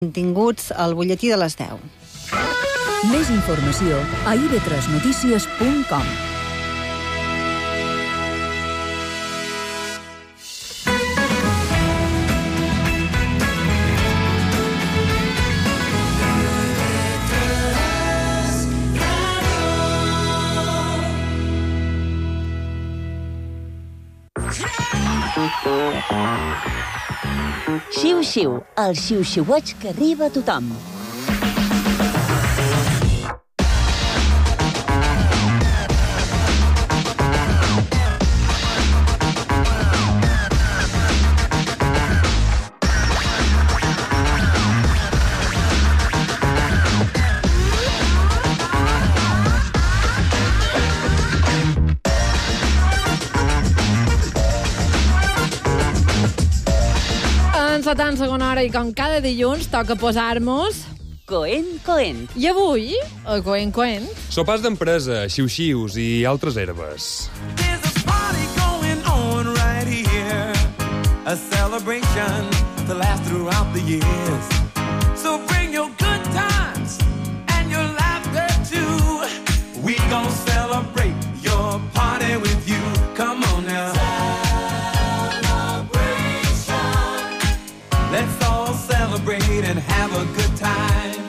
Continguts al butlletí de les 10. Més informació a ib3notícies.com. Xiu-xiu, el xiu-xiueig que arriba a tothom. La tan segona hora i com cada dilluns toca posar-nos... Coent. I avui, el coent. Sopars d'empresa, xiu-xius i altres herbes. There's a party going on right here. A celebration to last throughout the years. So bring your good times and your laughter too. We gon' celebrate your party with you. Come on now. Let's all celebrate and have a good time.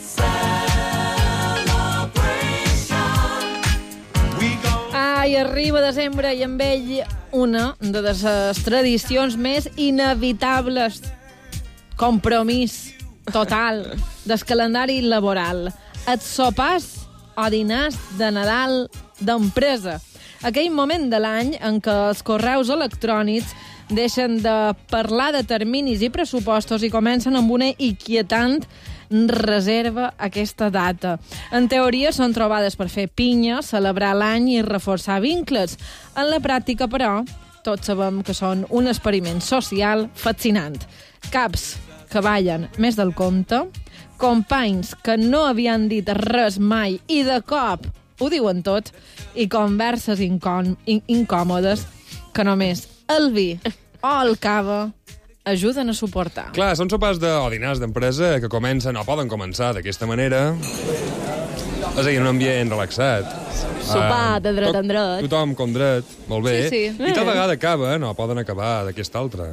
Celebration. We gon' Ai, arriba desembre i amb ell una de les tradicions més inevitables. Compromís total del calendari laboral. Els sopars o dinars de Nadal d'empresa. Aquell moment de l'any en què els correus electrònics deixen de parlar de terminis i pressupostos i comencen amb una inquietant reserva aquesta data. En teoria són trobades per fer pinya, celebrar l'any i reforçar vincles. En la pràctica, però, tots sabem que són un experiment social fascinant. Caps que ballen més del compte, companys que no havien dit res mai i de cop ho diuen tot, i converses incòmodes que només el vi o el cava ajuden a suportar. Clar, són sopars o dinars d'empresa que comencen o poden començar d'aquesta manera. És a dir, un ambient relaxat. Sopar de dret en dret. Tothom com dret, molt bé. Sí. I tal vegada acaben o poden acabar d'aquesta altra.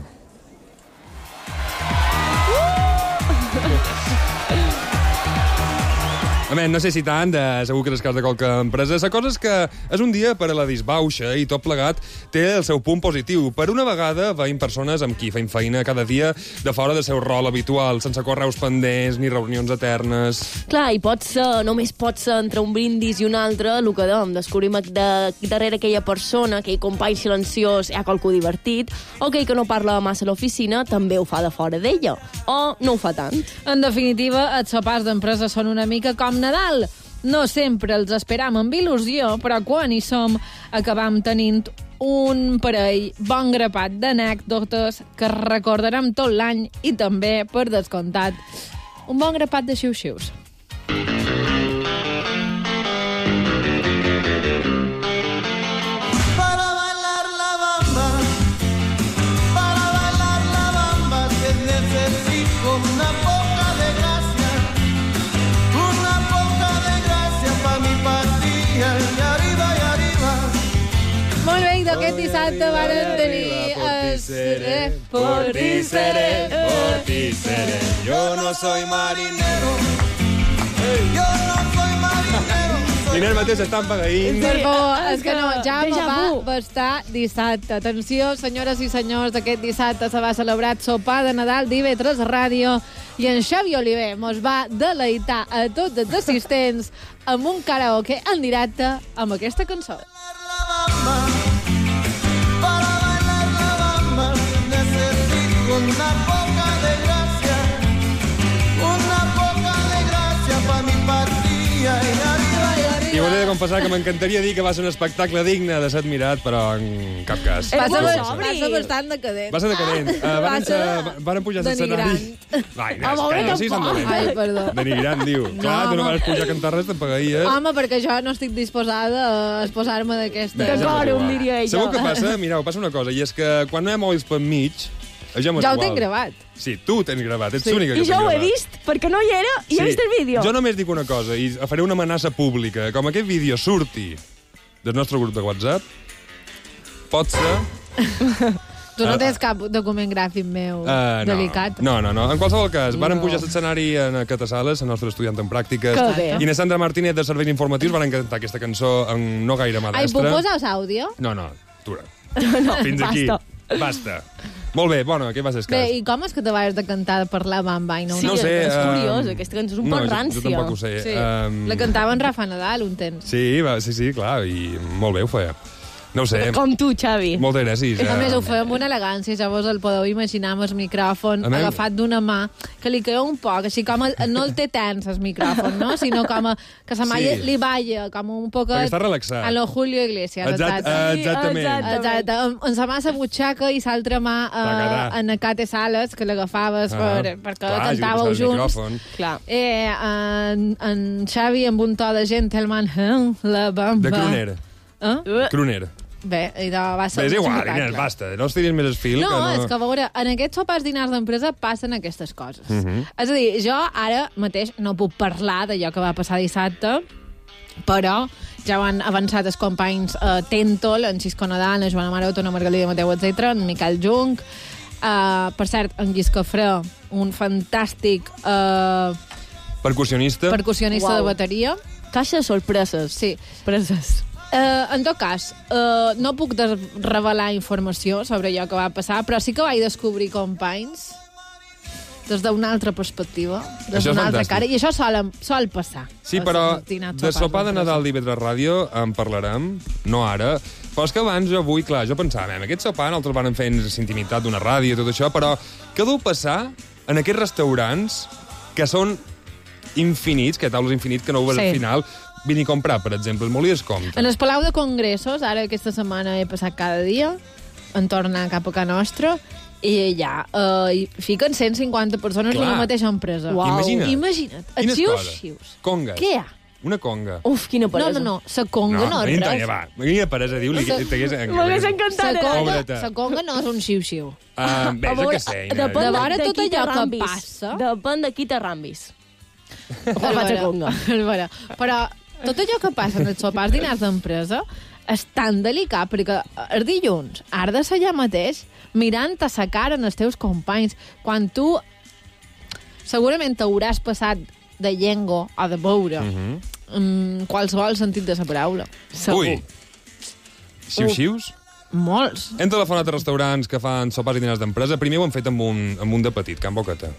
A més, no sé si tant, segur que és el cas de qualque empresa. La cosa és que és un dia per a la disbauxa i tot plegat té el seu punt positiu. Per una vegada veiem persones amb qui feim feina cada dia de fora del seu rol habitual, sense correus pendents ni reunions eternes. Clar, i només pot ser entre un brindis i un altre el que dèiem. Descobrim darrere aquella persona, aquell company silenciós, hi ha qualcú divertit, o aquell que no parla massa a l'oficina també ho fa de fora d'ella, o no ho fa tant. En definitiva, els sopars d'empresa són una mica com Nadal. No sempre els esperam amb il·lusió, però quan hi som acabam tenint un parell bon grapat d'anècdotes que recordarem tot l'any i també, per descomptat, un bon grapat de xiu-xius. Aquest dissabte varen tenir... Por ti seré. Yo no soy marinero. Yo no soy marinero. Quin mateix estan pagaint. Per favor, és que no, ja va bastar dissabte. Atenció, senyores i senyors, aquest dissabte se va celebrar el sopar de Nadal d'IB3 Ràdio i en Xavi Oliver mos va deleitar a tots els assistents amb un karaoke en directe amb aquesta cançó. Una poca de gracia pa mi partida y arriba. I m'ho he de confessar que m'encantaria dir que va ser un espectacle digne de ser admirat, però en cap cas. Va ser bastant decadent. Va ser decadent. Varen pujar a l'escenari. Vai, no siguis tan dolent. Ai, perdó. Denigrant, diu. Clar, tu no vas pujar a cantar res, te'n pagaries. Home, perquè jo no estic disposada a posar-me d'aquesta... D'acord, diria ella. Sabeu què passa? Mireu, passa una cosa, i és que quan no hi ha mòbils per mig, Jo ho tinc gravat. Sí, tu ho tens gravat, ets l'única que I ho jo tens ho he gravat. vist, perquè no hi era, i he vist el vídeo. Jo només dic una cosa, i faré una amenaça pública. Com aquest vídeo surti del nostre grup de WhatsApp, pot ser... Tu no tens cap document gràfic meu delicat? No. En qualsevol cas, varen pujar a l'escenari en Catasales, el nostre estudiant en pràctiques. Que bé. I na Sandra Martínez, de Serveis Informatius, van cantar aquesta cançó en no gaire mà Ai, destra. puc posar àudio? No, atura. No, Fins aquí. Basta. Molt bé, bueno, què vas escar? Bé, i com és que te vas de cantar per la bamba i no? Sí, No ho sé, és curiós, aquesta cançó és un poc rància. Jo tampoc ho sé. Sí. La cantava en Rafa Nadal un temps. Sí, clar, i molt bé ho feia. No ho sé. Com tu, Xavi. Moltes gràcies. A més, ho feia amb una elegància, ja vos el podeu imaginar amb el micròfon agafat d'una mà, que li queda un poc, així com no el té tens, el micròfon, no? Sinó com que sa mà li balla, com un poc... Perquè està relaxat. A lo Julio Iglesias, Exactament. Exacte, amb sa mà a la butxaca i l'altra mà en Cate Sales, que l'agafaves perquè cantàveu junts. Clar. En Xavi amb un to de gentleman, la bamba... De crooner. Crooner. Bé, va ser... Bé, és igual, Inés, basta, no estiris més el fil. No, és que a veure, en aquests sopars dinars d'empresa passen aquestes coses. És a dir, jo ara mateix no puc parlar d'allò que va passar dissabte, però ja ho han avançat els companys Tentol, en Xisco Nadal, en Joana Maroto, en Margalida Mateu, etc., en Miquel Jung, per cert, en Guiscafré, un fantàstic percussionista de bateria. Caixa de sorpreses. Sí. Preses. En tot cas, no puc revelar informació sobre allò que va passar, però sí que vaig descobrir companys des d'una altra perspectiva, des d'una altra cara, i això sol passar. Sí, però de sopar de Nadal d'Ivetra Ràdio en parlarem, no ara, però és que abans jo pensava, aquest sopar nosaltres vam fer en intimitat d'una ràdio i tot això, però què deu passar en aquests restaurants que són infinits, que taules infinits, que no ho veus al final, vine a comprar, per exemple, el Molí d'Escompte. En el Palau de Congressos, ara aquesta setmana he passat cada dia, en tornar cap a casa nostra, i ja hi fiquen 150 persones d'una mateixa empresa. Imagina't. Quines xius. Congues. Què hi ha? Una conga. Uf, quina peresa. No, sa conga no és res. Quina peresa, diu-li. M'hagués encantat. Sa conga no és un xiu-xiu. Bé, jo què sé. Depèn de veure tot allò que rambis. passa. Depèn de qui t'arrambis. Però tot allò que passa en els sopars dinars d'empresa és tan delicat, perquè el dilluns has de ser allà mateix mirant a sa cara en els teus companys, quan tu segurament t'hauràs passat de llengua o de beure qualsevol sentit de la paraula. Ui! Xiu-xius? Molts. Hem telefonat a restaurants que fan sopars i dinars d'empresa. Primer ho hem fet amb un de petit, Can Boqueta.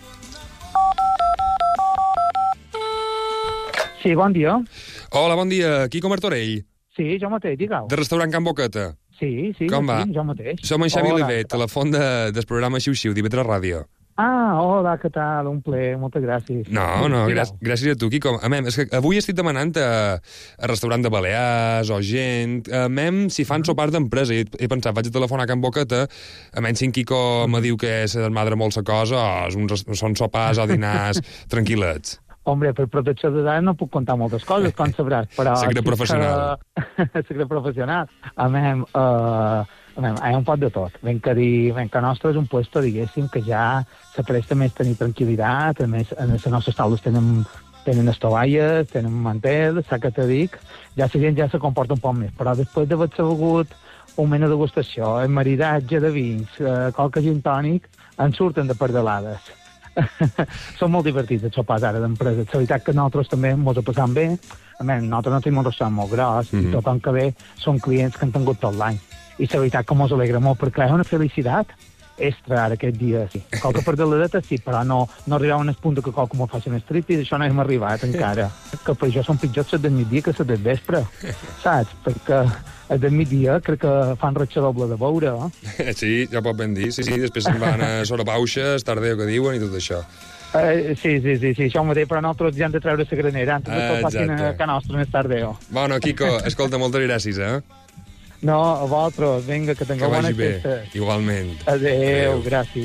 Sí, bon dia. Hola, bon dia. Quico Martorell. Sí, jo mateix, digueu. De restaurant Can Boqueta. Sí, com va? Jo mateix. Som en Xavi Oliver, telèfon del programa Xiu-Xiu, d'Ivetra Ràdio. Hola, què tal? Un plaer, moltes gràcies. No, gràcies a tu, Quico. És que avui estic demanant a restaurant de Balears o gent, si fan sopars d'empresa, i he pensat, vaig a telefonar a Can Boqueta, si en Quico me diu que se desmadra molt la cosa, són sopars o dinars tranquil·lets. Hombre, per protecció de dades no puc contar moltes coses, com sabràs, però... Secret professional. Secret professional. Hi ha un pot de tot. Ben que nostre és un puesto, diguéssim, que ja se presta més tenir tranquil·litat, a més, en les nostres taules tenen estovalles, tenen mantel, saps què te dic? Ja la gent ja se comporta un poc més, però després d'haver-se begut un mena de degustació, el maridatge de vins, qualque gin tònic, en surten de pardalades. Són molt divertits els sopars ara d'empresa. La veritat que nosaltres també ens ho passam bé. Nosaltres no tenim un restaurant molt gros i tothom que ve són clients que han tingut tot l'any. I la veritat que ens alegra molt perquè és una felicitat extra ara aquest dia. Sí. Qualque pardaladeta sí, però no arribava a un punt que qualque m'ho faci un striptease, això no hem arribat encara. Que per això són pitjors les del migdia que les del vespre, saps? Perquè el del migdia crec que fan ratxa doble de beure. Sí, ja pot ben dir. Sí, després se'n van a sorapauxes, tardeo que diuen i tot això. Sí, això mateix, però nosaltres ja hem de treure la granera antes de que el facin a casa nostra més tardeo. Bueno, Quico, escolta, moltes gràcies, No, a vosaltres, vinga, que tingueu bones festes. Que vagi bé, igualment. Adéu, gràcies.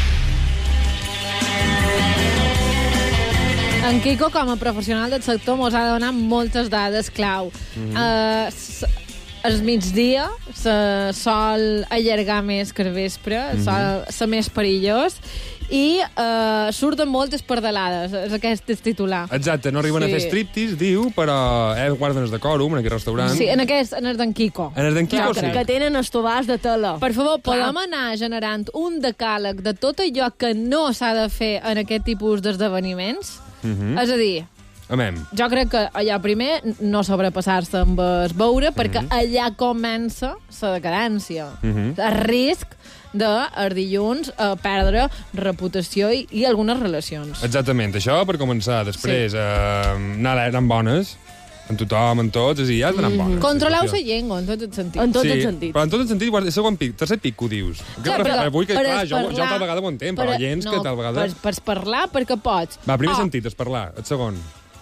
En Quico, com a professional del sector, mos ha donat moltes dades clau. el migdia se sol allargar més que el vespre, sol ser més perillós, i surten moltes pardalades, és aquest el titular. Exacte, no arriben a fer striptease, diu, però guarden el decòrum en aquest restaurant. Sí, en el d'en Quico. En el d'en Quico, sí. Que tenen estovars de tela. Per favor, podem anar generant un decàleg de tot allò que no s'ha de fer en aquest tipus d'esdeveniments? És a dir, jo crec que allà primer no sobrepassar-se amb el beure, perquè allà comença la decadència. El risc de els dilluns perdre reputació i algunes relacions. Exactament, això per començar. Després, anar anant bones, amb tothom, amb tots, és a dir, ja has d'anar bones. Controleu la llengua, en tots els sentits. En tots els sentits. Però en tots els sentits, el segon pic, tercer pic que ho dius. Vull que, clar, jo tal vegada ho entenc, però hi ha gent que tal vegada... Per parlar, perquè pots. Va, primer sentit, és parlar. El segon.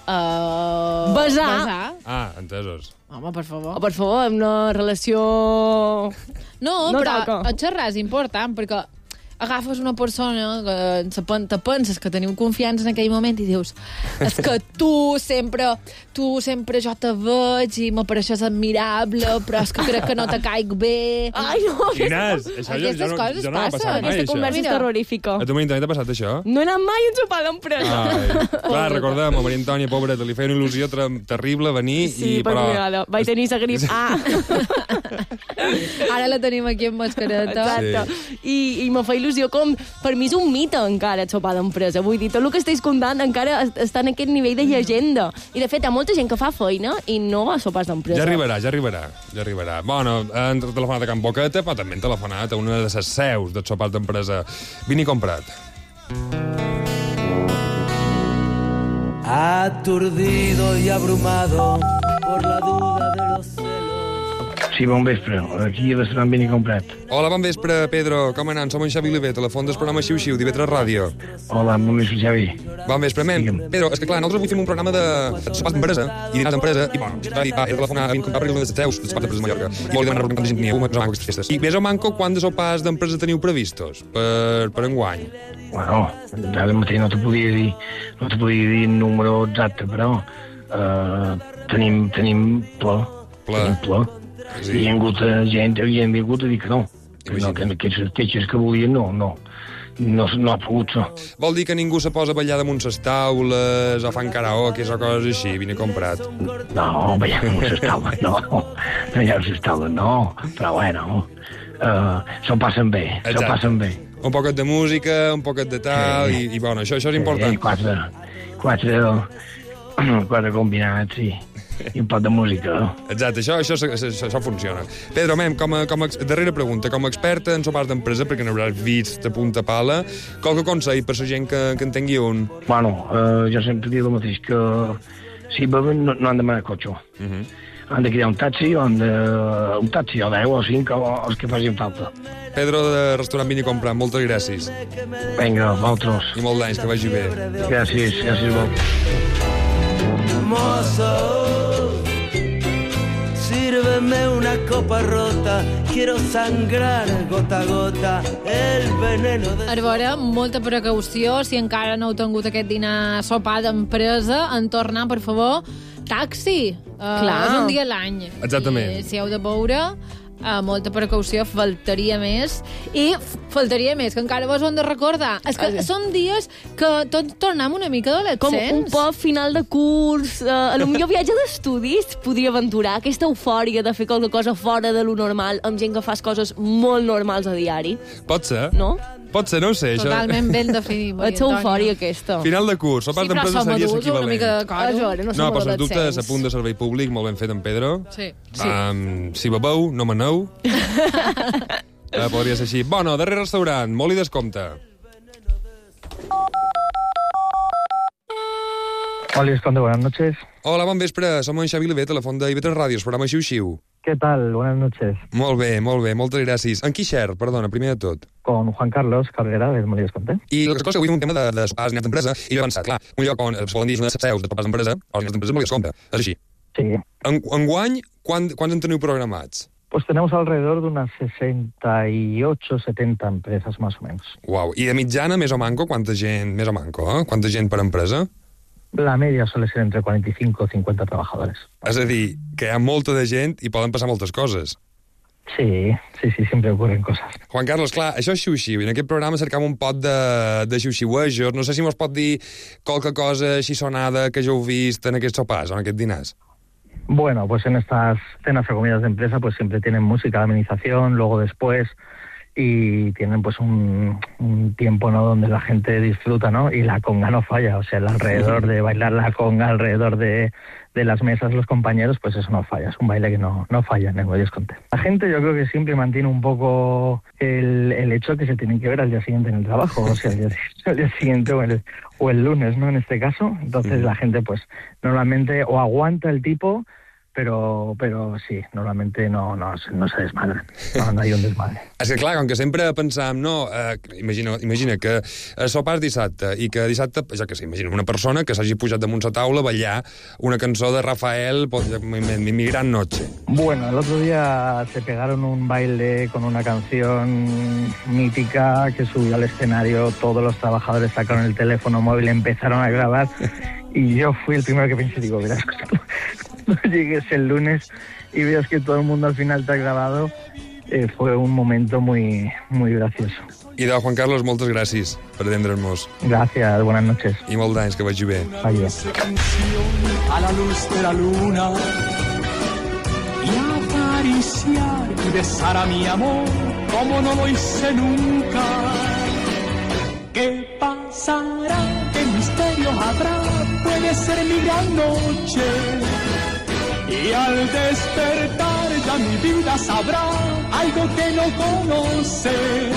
Besar. Ah, entesos. Home, per favor. Per favor, una relació... No, però el xerrar és important, perquè agafes una persona que te penses que teniu confiança en aquell moment i dius, és que tu sempre jo te veig i m'apareixes admirable, però és que crec que no te caic bé. Ai, no. Quines? Aquestes coses jo no m'ha passat mai, Aquesta conversa és terrorífica. A tu, Maria Antònia, t'ha passat això? No he anat mai a un sopar d'empresa. Clar, recordem, a Maria Antònia, pobra, li feia una il·lusió terrible venir, sí, però... vaig tenir la grip A. Ara la tenim aquí amb mascareta. Exacte. I me fa il·lusió com... Per mi és un mite encara el sopar d'empresa. Vull dir, tot el que estàs contant encara està en aquest nivell de llegenda. I de fet, hi ha molta gent que fa feina i no va a sopars d'empresa. Ja arribarà. Bueno, han telefonat a Can Boqueta, però també han telefonat a una de les seus dels sopars d'empresa. Vini comprat. Aturdido y abrumado por la duda de los celos. Sí, bon vespre. Aquí a l'Estaran Vini Comprat. Hola, bon vespre, Pedro. Com anem? Som en Xavi Oliver, telèfon del programa Xiu-Xiu, d'IV3 Ràdio. Hola, bon vespre, Xavi. Bon vespre, Pedro, és que clar, nosaltres avui fem un programa de sopars d'empresa i dinars d'empresa, i bueno, he de telefonar a Vini Comprat per una de les teus, de sopars d'empresa de Mallorca. I vol demanar quanta gent n'hi ha, més o manco aquestes festes. I més o manco, quants sopars d'empresa teniu previstos per enguany? Bueno, ara mateix no te podia dir el número exacte, però tenim ple. Sí. Hi ha hagut gent que havien vingut a dir que no. Que aquestes queixes que volien no ha pogut ser. Vol dir que ningú se posa a ballar damunt les taules o fan karaoke o coses així, Vini Comprat? No, ballar damunt les taules, no. Ballar damunt les taules, no. Però bueno, s'ho passen bé. Un poquet de música, un poquet de tal, i bueno, això és important. Quatre combinats, sí. I un poc de música. Exacte, això funciona. Pedro, darrera pregunta, com a experta en sopars d'empresa, perquè n'hauràs vist de punta pala, qualque consell per la gent que en tingui un? Bueno, jo sempre dic el mateix, que si beuen no han de demanar cotxe. Han de cridar un taxi o 10 o 5 o els que facin falta. Pedro, de Restaurant Vini Comprat, moltes gràcies. Vinga, vosaltres. I molt d'anys, que vagi bé. Gràcies molt. Mozo, sírveme una copa rota, quiero sangrar gota a gota el veneno de... Arbora, molta precaució, si encara no heu tingut aquest dinar sopar d'empresa, en tornar, per favor, taxi. És un dia a l'any. Exactament. I si heu de beure, molta precaució, faltaria més. I faltaria més, que encara vos ho hem de recordar. És que són dies que tots tornem una mica adolescents. Com un poc final de curs, a lo millor viatge d'estudis podria aventurar aquesta eufòria de fer qualque cosa fora de lo normal, amb gent que fas coses molt normals a diari. Pot ser. No? Pot ser, no ho sé. Totalment ben definit. Ets eufòria, aquesta. Final de curs, sopars d'empresa seria l'equivalent. Una mica de cosa. No però sens dubte, a punt de servei públic, molt ben fet en Pedro. Sí. Si bebeu, no maneu. Podria ser així. Bueno, darrer restaurant, molt i descompte. Hola, Esconde, buenas noches. Hola, bon vespre. Som en Xavi Oliver, telèfon de IV3 Ràdio, programa Xiu-Xiu. ¿Qué tal? Buenas noches. Molt bé, moltes gràcies. En qui xer, perdona, primer de tot? Con Juan Carlos Carrera, del Molí d'Esconte. I les coses avui és un tema de sopars dinars d'empresa, i jo he pensat, clar, un lloc on es poden dir una de les seus de sopars d'empresa, o els dinars d'empresa Molí d'Esconte. És així. Sí. Enguany, quants en teniu programats? Pues tenemos alrededor de unas 68, 70 empresas, más o menos. Uau, i de mitjana, més o manco, quanta gent per empresa? La media suele ser entre 45 o 50 trabajadores. És a dir, que hi ha molta de gent i poden passar moltes coses. Sí, siempre ocurren cosas. Juan Carlos, clar, això és xiu-xiu. En aquest programa cercam un pot de xiu-xiuejos. No sé si mos pot dir qualque cosa així sonada que ja heu vist en aquests sopars o en aquests dinars. Bueno, pues en estas cenas o comidas de empresa pues siempre tienen música de amenización, luego después, y tienen pues un tiempo, ¿no?, donde la gente disfruta, ¿no? Y la conga no falla, o sea, el alrededor de bailar la conga, alrededor de las mesas, los compañeros, pues eso no falla, es un baile que no falla, no me desconté. La gente yo creo que siempre mantiene un poco el hecho que se tienen que ver al día siguiente en el trabajo, o sea, al día siguiente o el lunes, ¿no?, en este caso. Entonces la gente pues normalmente o aguanta el tipo, pero sí, normalmente no se desmadra, no hay un desmadre. És que, clar, com que sempre pensam, no, imagina que sopar dissabte, i que dissabte, ja que sé, imagina una persona que s'hagi pujat damunt la taula a ballar una cançó de Rafael, Mi gran noche. Bueno, el otro día se pegaron un baile con una canción mítica que subió al escenario, todos los trabajadores sacaron el teléfono móvil, empezaron a grabar, y yo fui el primero que pensé, digo, verás, cuando llegues el lunes y veas que todo el mundo al final te ha grabado, fue un momento muy, muy gracioso. I de Juan Carlos, moltes gràcies per atendre'ns. Gracias, buenas noches. I molts d'anys, que vagi bé. Adiós. A la luz de la luna y acariciar y besar a mi amor como no lo hice nunca. ¿Qué pasará? ¿Qué misterio habrá? Puede ser mi gran noche. Y al despertar ya mi vida sabrá algo que no conoce.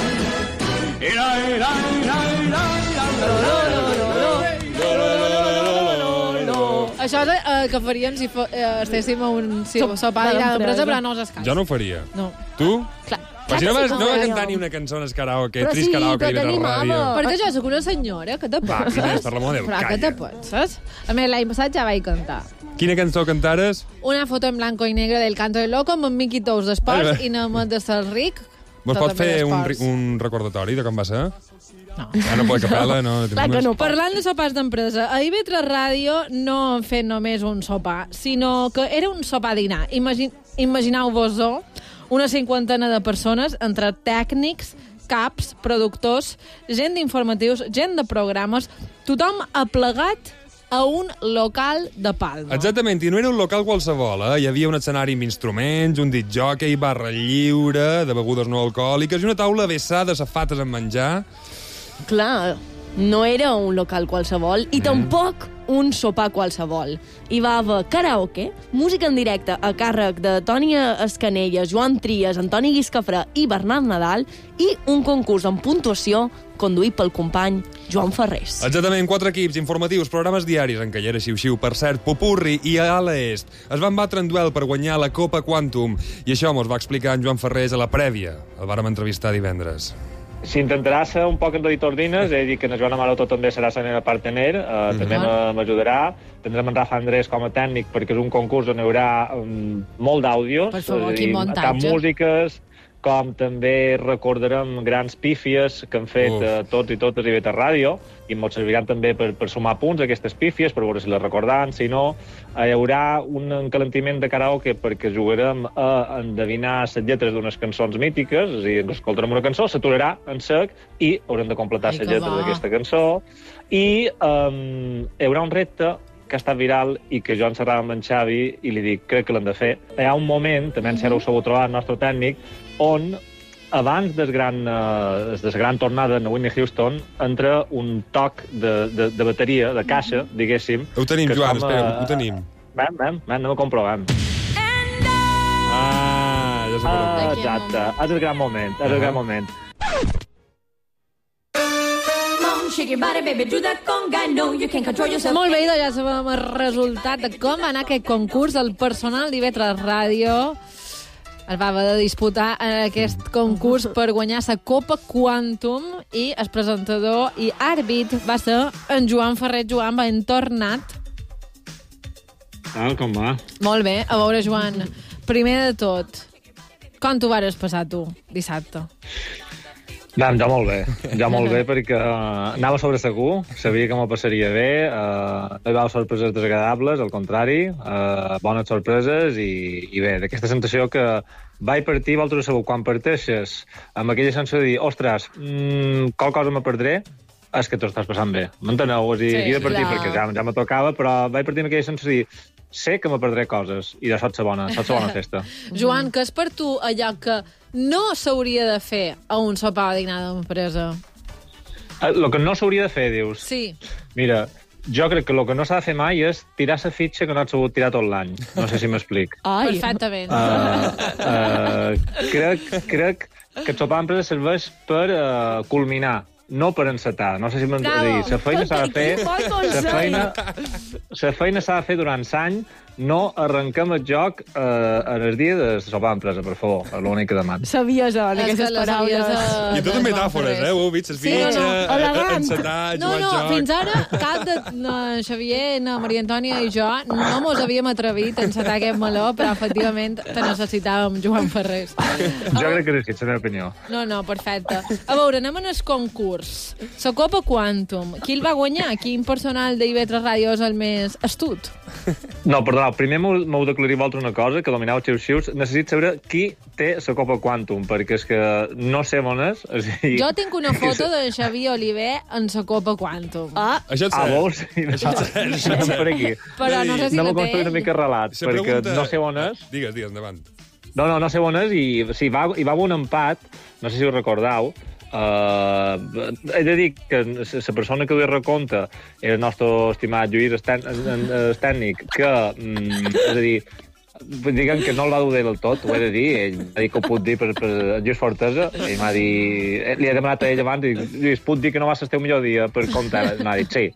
Això és que faríem si estéssim a un sopar d'empresa, però no us escalls. Jo no ho faria. No. Tu? Clar. Però si no va cantar ni una cançó en el karaoke, però trist sí, karaoke però de la ràdio. Perquè jo soc una senyora, que te Va, penses? Inés, per l'amor de Déu, Però que calla. te penses? A més, l'any passat ja vaig cantar. Quina cançó cantares? Una foto en blanco i negre del Canto del Loco amb en Miqui Tous d'esports i Namet de ser ric. Mos pot fer d'esports. un recordatori de com va ser? No. No pot capella, no. Clar que no. Parlant de sopars d'empresa, a IB3 Ràdio no han fet només un sopar, sinó que era un sopar-dinar. Imagineu-vos-ho, una cinquantena de persones, entre tècnics, caps, productors, gent d'informatius, gent de programes, tothom aplegat a un local de Palma. Exactament, i no era un local qualsevol, eh? Hi havia un escenari amb instruments, un discjòquei, barra lliure, de begudes no alcohòliques, i una taula vessada, safates amb menjar. Clar, no era un local qualsevol i tampoc un sopar qualsevol. Hi va haver karaoke, música en directe a càrrec de Toni Escanella, Joan Trias, Antoni Guiscafré i Bernat Nadal i un concurs amb puntuació conduït pel company Joan Ferrés. Exactament, 4 equips informatius, programes diaris en què hi era xiu-xiu, per cert, Popurri i Ala Est. Es van batre en duel per guanyar la Copa Quantum i això mos va explicar en Joan Ferrés a la prèvia. El vàrem entrevistar divendres. S'intentarà ser un poc en d'editor d'ines, he dit que en Joan Amaroto també serà la meva partener, també m'ajudarà. Tindrem en Rafa Andrés com a tècnic perquè és un concurs on hi haurà molt d'àudio, Per favor, quin muntatge. tant músiques com també recordarem grans pífies que han fet tots i totes a IB3 Ràdio i ens serviran també per sumar punts a aquestes pífies, per veure si les recordam, si no. Hi haurà un encalentiment de karaoke perquè jugarem a endevinar les lletres d'unes cançons mítiques, és a dir, ens escoltarem una cançó, s'aturarà en sec i haurem de completar les lletres d'aquesta cançó. I hi haurà un repte que ha estat viral i que jo encerrava amb en Xavi i li dic, crec que l'hem de fer. Hi ha un moment, també en ho sabut trobar el nostre tècnic, on abans de la gran tornada en Whitney Houston entra un toc de bateria, de caixa, diguéssim. Ho tenim, Joan, espera, ho tenim. Anem a comprovar. Ja sé per on. Exacte, és el gran moment, és el gran moment. Molt bé, doncs ja sabem el resultat de com va anar aquest concurs. El personal d'IB3 Ràdio el va haver de disputar aquest concurs per guanyar la Copa Quantum i el presentador i àrbit va ser en Joan Ferrer. Joan, ben tornat. Com va? Molt bé. A veure, Joan, primer de tot, com t'ho vares passar tu dissabte? Jo molt bé, perquè anava sobre segur, sabia que m'ho passaria bé, no hi va haver sorpreses desagradables, al contrari, bones sorpreses i bé, d'aquesta sensació que vaig partir, vosaltres sabeu, quan parteixes amb aquella sensació de dir, ostres, qual cosa me perdré, és que t'ho estàs passant bé. M'enteneu? Sí, havia de partir perquè ja me tocava, però vaig partir amb aquella sensació de dir, sé que me perdré coses, i de sort bona festa. Joan, què és per tu allò que no s'hauria de fer a un sopar de dinar d'empresa? El que no s'hauria de fer, dius? Sí. Mira, jo crec que el que no s'ha de fer mai és tirar la fitxa que no has sabut tirar tot l'any. No sé si m'explic. Perfectament. Crec que el sopar d'empresa serveix per culminar, no per encetar. No sé si m'entens. La feina s'ha de fer... La feina s'ha de fer durant l'any, no arrenquem el joc en el dia de sopar d'empresa, per favor. És l'únic que demano. Sabies, aquestes paraules. I tot metàfores, ho heu vist? Encetar, jugar al joc... Fins ara, cap de Xavier, Maria Antònia i jo no mos havíem atrevit a encetar aquest meló, però efectivament te necessitàvem, Joan Ferrés. Jo crec que és la meva opinió. No, perfecte. A veure, anem en el concurs. La Copa Quantum. Qui el va guanyar? Quin personal d'IV3 Ràdio és el més astut? No, perdoneu, primer m'heu d'aclarir vosaltres una cosa, que domineu xius-xius. Necessito saber qui té la Copa Quantum, perquè és que no sé on és. Jo tinc una foto de Xavier Oliver en la Copa Quantum. Això et sé. Vols? Per aquí. Però no sé si la té. No m'ho construir una mica relat, perquè no sé on és. Digues, endavant. No sé on és, i sí, hi va haver un empat, no sé si ho recordeu. He de dir que la persona que ho recompte era el nostre estimat Lluís, el tècnic, que, és a dir, diguem que no el va dur del tot, ho he de dir, ell m'ha dit que ho puc dir per Lluís Fortesa, ell m'ha dit, li he demanat a ell abans, i Lluís, puc dir que no va ser el teu millor dia per comptar? M'ha dit, sí.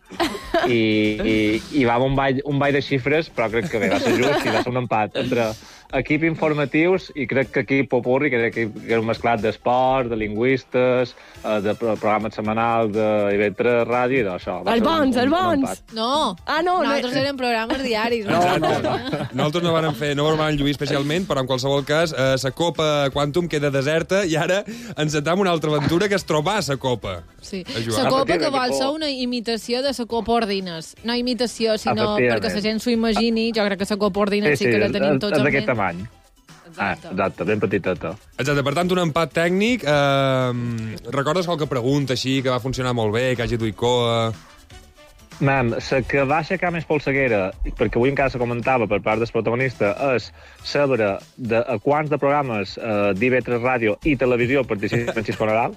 I va haver un ball de xifres, però crec que bé, va ser just i va ser un empat entre equip informatius i crec que equip popurri, que era un mesclat d'esport, de lingüistes, de programes setmanals de IB3 Ràdio i d'això. Els bons! No, nosaltres érem programes diaris. Nosaltres no vam anar en Lluís especialment, però en qualsevol cas, la Copa Quantum queda deserta i ara encetam una altra aventura que és trobar la Copa. Sí, la Copa que vol ser una imitació de la Copa Ordines. No imitació, sinó perquè la gent s'ho imagini. Jo crec que la Copa Ordines sí que la tenim tots en ment. Exacte, ben petiteta. Exacte, per tant, un empat tècnic. Recordes qualque pregunta així que va funcionar molt bé, que hagi duit coa? La que va aixecar més polseguera, perquè avui encara se comentava per part del protagonista, és saber a quants de programes d'IV3 Ràdio i televisió participa en Xisco Nadal.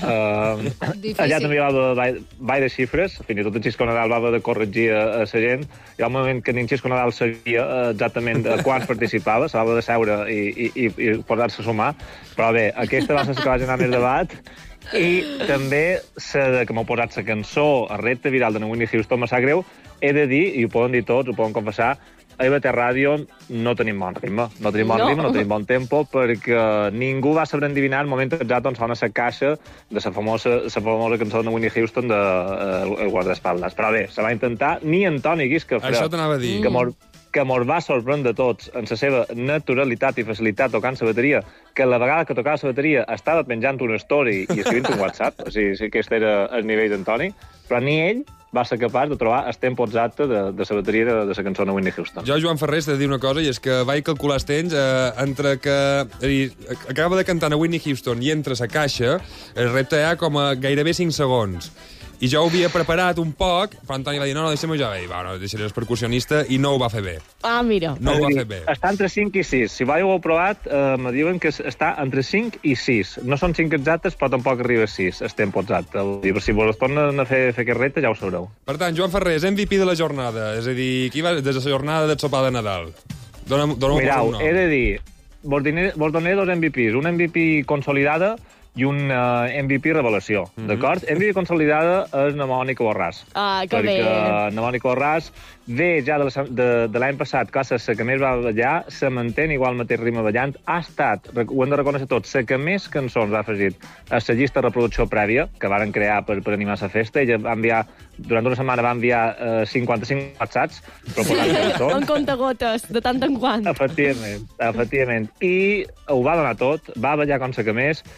Allà també hi va haver ball de xifres, fins i tot en Xisco Nadal va haver de corregir a la gent. Hi ha un moment que ni en Xisco Nadal sabia exactament a quants participava, s'ha de seure i posar-se a sumar. Però bé, aquesta va ser la que va generar més debat. I també, que m'ha posat la cançó a repte viral de Whitney Houston, me sap greu, he de dir, i ho poden dir tots, ho poden confessar, a IB3 Ràdio no tenim bon ritme. No tenim bon tempo, perquè ningú va saber endivinar el moment exacte on sona la caixa de la famosa cançó de Whitney Houston de El guardaespaldes. Però bé, se va intentar, ni Antoni Guiscafré, això t'anava a dir. Que mos va sorprendre tots en la seva naturalitat i facilitat tocant la bateria, que la vegada que tocava la bateria estava penjant una story i escrivint un WhatsApp, o sigui, sí que aquest era el nivell d'Antoni, però ni ell va ser capaç de trobar el tempo exacte de la bateria de la cançó de Whitney Houston. Jo, Joan Ferrés, t'he de dir una cosa, i és que vaig calcular els temps entre que... acaba de cantar a Whitney Houston i entre la caixa, el repte hi ha com a gairebé 5 segons. I jo ho havia preparat un poc, però Antoni va dir, no, deixem-ho ja bé. I va, deixaré el percussionista, i no ho va fer bé. Mira. No ho va fer bé. Està entre 5 i 6. Si ho heu provat, me diuen que està entre 5 i 6. No són 5 exactes, però tampoc arriba a 6, el tempo exacte. Si vols tornen a fer aquest repte, ja ho sabreu. Per tant, Joan Ferrés, MVP de la jornada. És a dir, qui va des de la jornada del sopar de Nadal? Mirau, he de dir, vos donaré dos MVPs. Un MVP consolidada i un MVP revelació, d'acord? MVP consolidada és na Mònica Borràs. Que bé. Perquè na Mònica Borràs ve ja de l'any passat, que és la que més va ballar, se manté igual el mateix ritme ballant, ha estat, ho hem de reconèixer tots, la que més cançons ha afegit a la llista de reproducció prèvia, que varen crear per animar la festa. Ella va enviar, durant una setmana va enviar 55 WhatsApps proposant cançons. En contagotes, de tant en quant. Efectivament. I ho va donar tot, va ballar com la que més, sempre una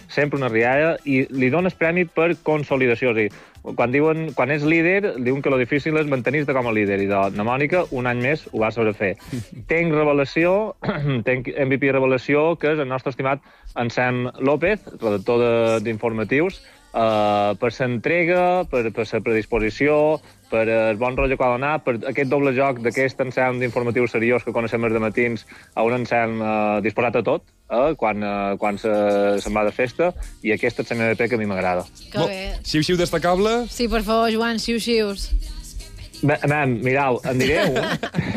rialla i li dones premi per consolidació. És a dir, quan és líder, diuen que lo difícil és mantenir-te com a líder, i la Mònica un any més ho va saber fer. Tenc revelació, tenc MVP revelació, que és el nostre estimat Ensem López, redactor d'informatius, per l'entrega, per la predisposició, per el bon rotllo que ha d'anar, per aquest doble joc d'aquest Ensem d'informatius seriós que coneixem els dematins a un Ensem disposat a tot, quan se'n va de festa, i aquest és el MVP que a mi m'agrada. Que bé. Xiu-xiu destacable? Sí, per favor, Joan, xiu-xius. Mireu, en diré un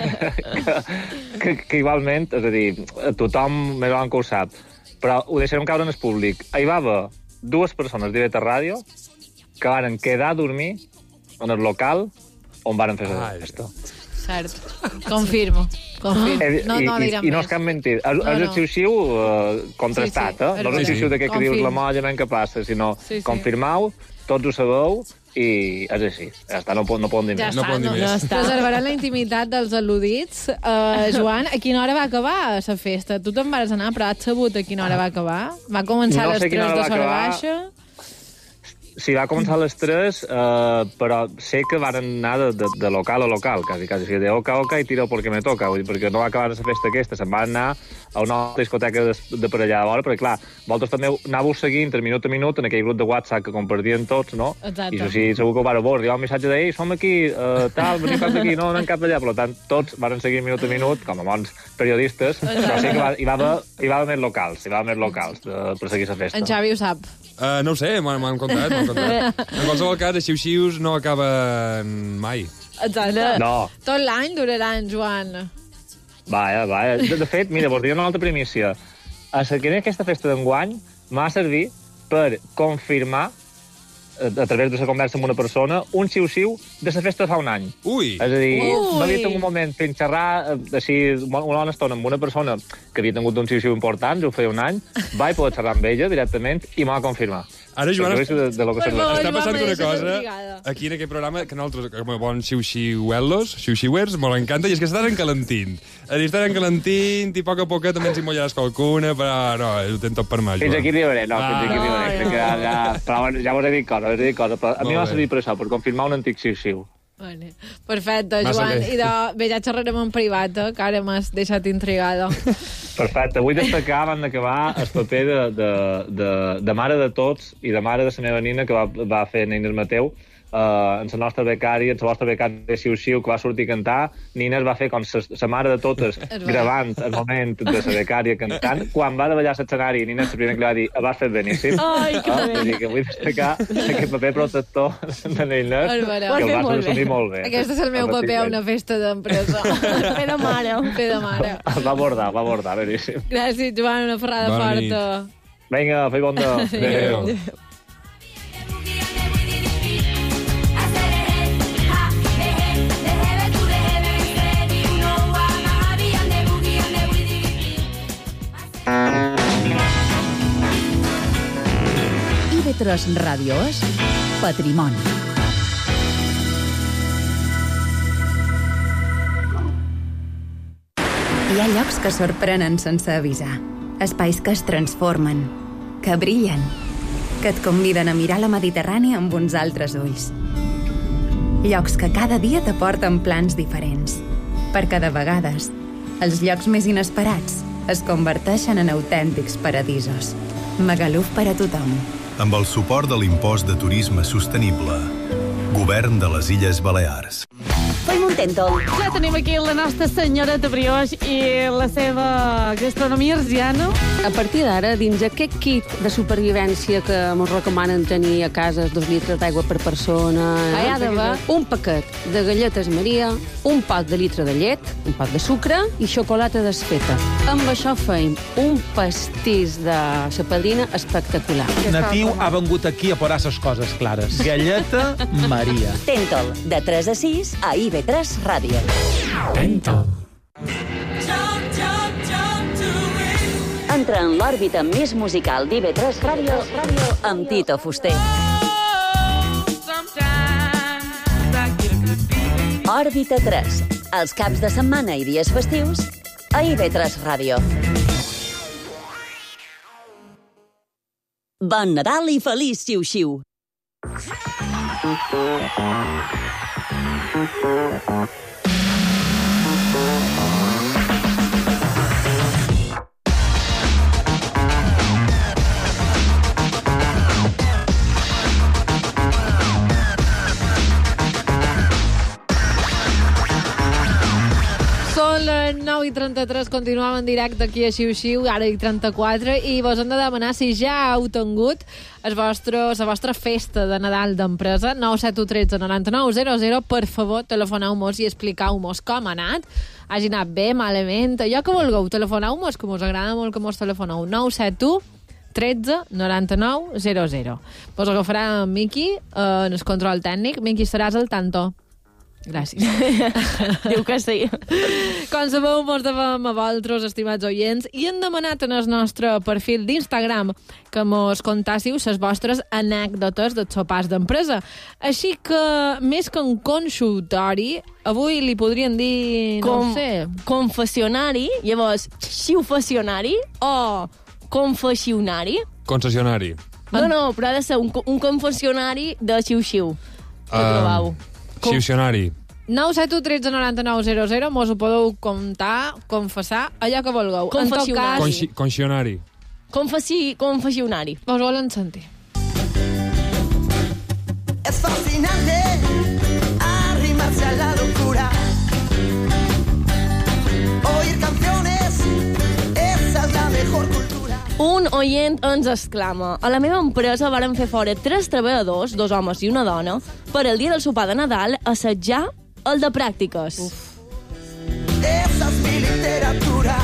que igualment, és a dir, tothom més o menys que ho sap, però ho deixarem caure en el públic. Hi va haver 2 persones d'IV3 Ràdio que van quedar a dormir en el local on van fer la festa. Cert. Confirmo. No direm I no és cap mentir. És el xiu-xiu contrastat, No és el xiu-xiu d'aquest que dius la molla, ben que passa, sinó confirmau, tots ho sabeu, i és així. Ja està, no podem dir més. Ja està. Preservaran la intimitat dels al·ludits. Joan, a quina hora va acabar la festa? Tu te'n vas anar, però has sabut a quina hora va acabar? Va començar a les 3 de l'hora baixa? Sí, va començar a les 3, però sé que van anar de local a local, quasi. De oca a oca i tira perquè me toca, perquè no va acabar la festa aquesta, se'n va anar a una altra discoteca de per allà de vora, perquè, clar, vosaltres també anàveu seguint minut a minut en aquell grup de WhatsApp que compartien tots, no? Exacte. I això sí, segur que ho vareu veure. Hi ha un missatge de, som aquí, tal, venim cap d'aquí, no anem cap d'allà. Per tant, tots van seguir minut a minut, com a bons periodistes, però sí que hi va haver més locals, per seguir la festa. En Xavi ho sap. No ho sé, m'han contat. En qualsevol cas, els xiu-xius no acaben mai. Exacte. No. Tot l'any duraran, Joan. Vaja. De fet, mira, vos diré una altra primícia. Aquesta festa d'enguany m'ha servit per confirmar, a través de la conversa amb una persona, un xiu-xiu de la festa de fa un any. Ui! És a dir, m'havia tingut un moment fent xerrar així una bona estona amb una persona que havia tingut un xiu-xiu important, ho feia un any, vaig poder xerrar amb ella directament i m'ho va confirmar. Ara, Joan, està passant una cosa aquí en aquest programa que nosaltres, com a bons xiu-xiuelos, xiu-xiuers, molt encanta, i és que estàs encalentint. Estàs encalentint i a poc a poc també ens hi mullaràs qualcuna, però no, ho tens tot per mà, Joan. Fins aquí arribaré, però ja vos he dit cosa, però a mi m'ha servit per això, per confirmar un antic xiu-xiu. Perfecte, Joan. I ja xerrarem en privat, que ara m'has deixat intrigada. Perfecte. Vull destacar, abans d'acabar, el paper de mare de tots i de mare de la meva nina, que va fer Nines Mateu, en la nostra becària, en la vostra becària de Xiu-Xiu, que va sortir a cantar. Nina es va fer com la mare de totes, gravant el moment de la becària cantant. Quan va davallar l'escenari, Nina és la primera que li va dir, vas fer beníssim. Ai, que bé. Vull dir que vull destacar aquest paper protector de Nina, que el va assumir molt bé. Aquest és el meu paper a una festa d'empresa. Fer de mare. El va abordar, beníssim. Gràcies, Joan, una ferrada forta. Vinga, fei bon dia. Adéu. IB3 Ràdio és Patrimoni. Hi ha llocs que sorprenen sense avisar. Espais que es transformen, que brillen, que et conviden a mirar la Mediterrània amb uns altres ulls. Llocs que cada dia t'aporten plans diferents, perquè de vegades els llocs més inesperats es converteixen en autèntics paradisos. Magaluf per a tothom. Amb el suport de l'impost de turisme sostenible. Govern de les Illes Balears. Fem un tèntol. Ja tenim aquí la nostra senyoreta Brioix i la seva gastronomia arsiana. A partir d'ara, dins aquest kit de supervivència que ens recomanen tenir a casa 2 litres d'aigua per persona, hi ha d'haver un paquet de galletes Maria, un pot de litre de llet, un pot de sucre i xocolata desfeta. Amb això feim un pastís de sa padrina espectacular. Natiu ha vengut aquí a posar les coses clares. Galleta Maria. Tèntol, de 3 a 6 a IB3 Ràdio. Tèntol. Entra en l'òrbita més musical d'IB3 Ràdio amb Tito Fuster. Òrbita 3, els caps de setmana i dies festius a IB3 Ràdio. Bon Nadal i feliç xiu-xiu. Són les 9:33, continuem en directe aquí a Xiu-Xiu, ara i 34, i vos hem de demanar si ja heu tingut la vostra festa de Nadal d'empresa. 971 13 99 00. Per favor, telefoneu-mos i expliqueu-mos com ha anat. Hagi anat bé, malament, allò que vulgueu. Telefoneu-mos, que mos agrada molt que mos telefoneu. 971 13 99 00. Vos agafarà en Miqui en el control tècnic. Miqui, seràs al tanto. Gràcies. Diu que sí. Com sabeu, mos devem a vosaltres, estimats oients, i hem demanat en el nostre perfil d'Instagram que mos contássiu les vostres anècdotes dels sopars d'empresa. Així que, més que un consultori, avui li podrien dir, no sé... Confessionari, llavors, xiufessionari o confessionari? Concessionari. No, però ha de ser un confessionari de xiu-xiu. Què trobau? Xiu-xionari. 971 13 99 00. Mos ho podeu contar, confessar, allò que vulgueu. Confessionari. Conxionari. Confessionari. Vos volen sentir. Es fascinante arrimarse a la locura. Oír canciones, esa es la mejor cultura. Un oient ens exclama: a la meva empresa varen fer fora 3 treballadors, 2 homes i una dona, per el dia del sopar de Nadal assetjar el de pràctiques. Esa es mi literatura.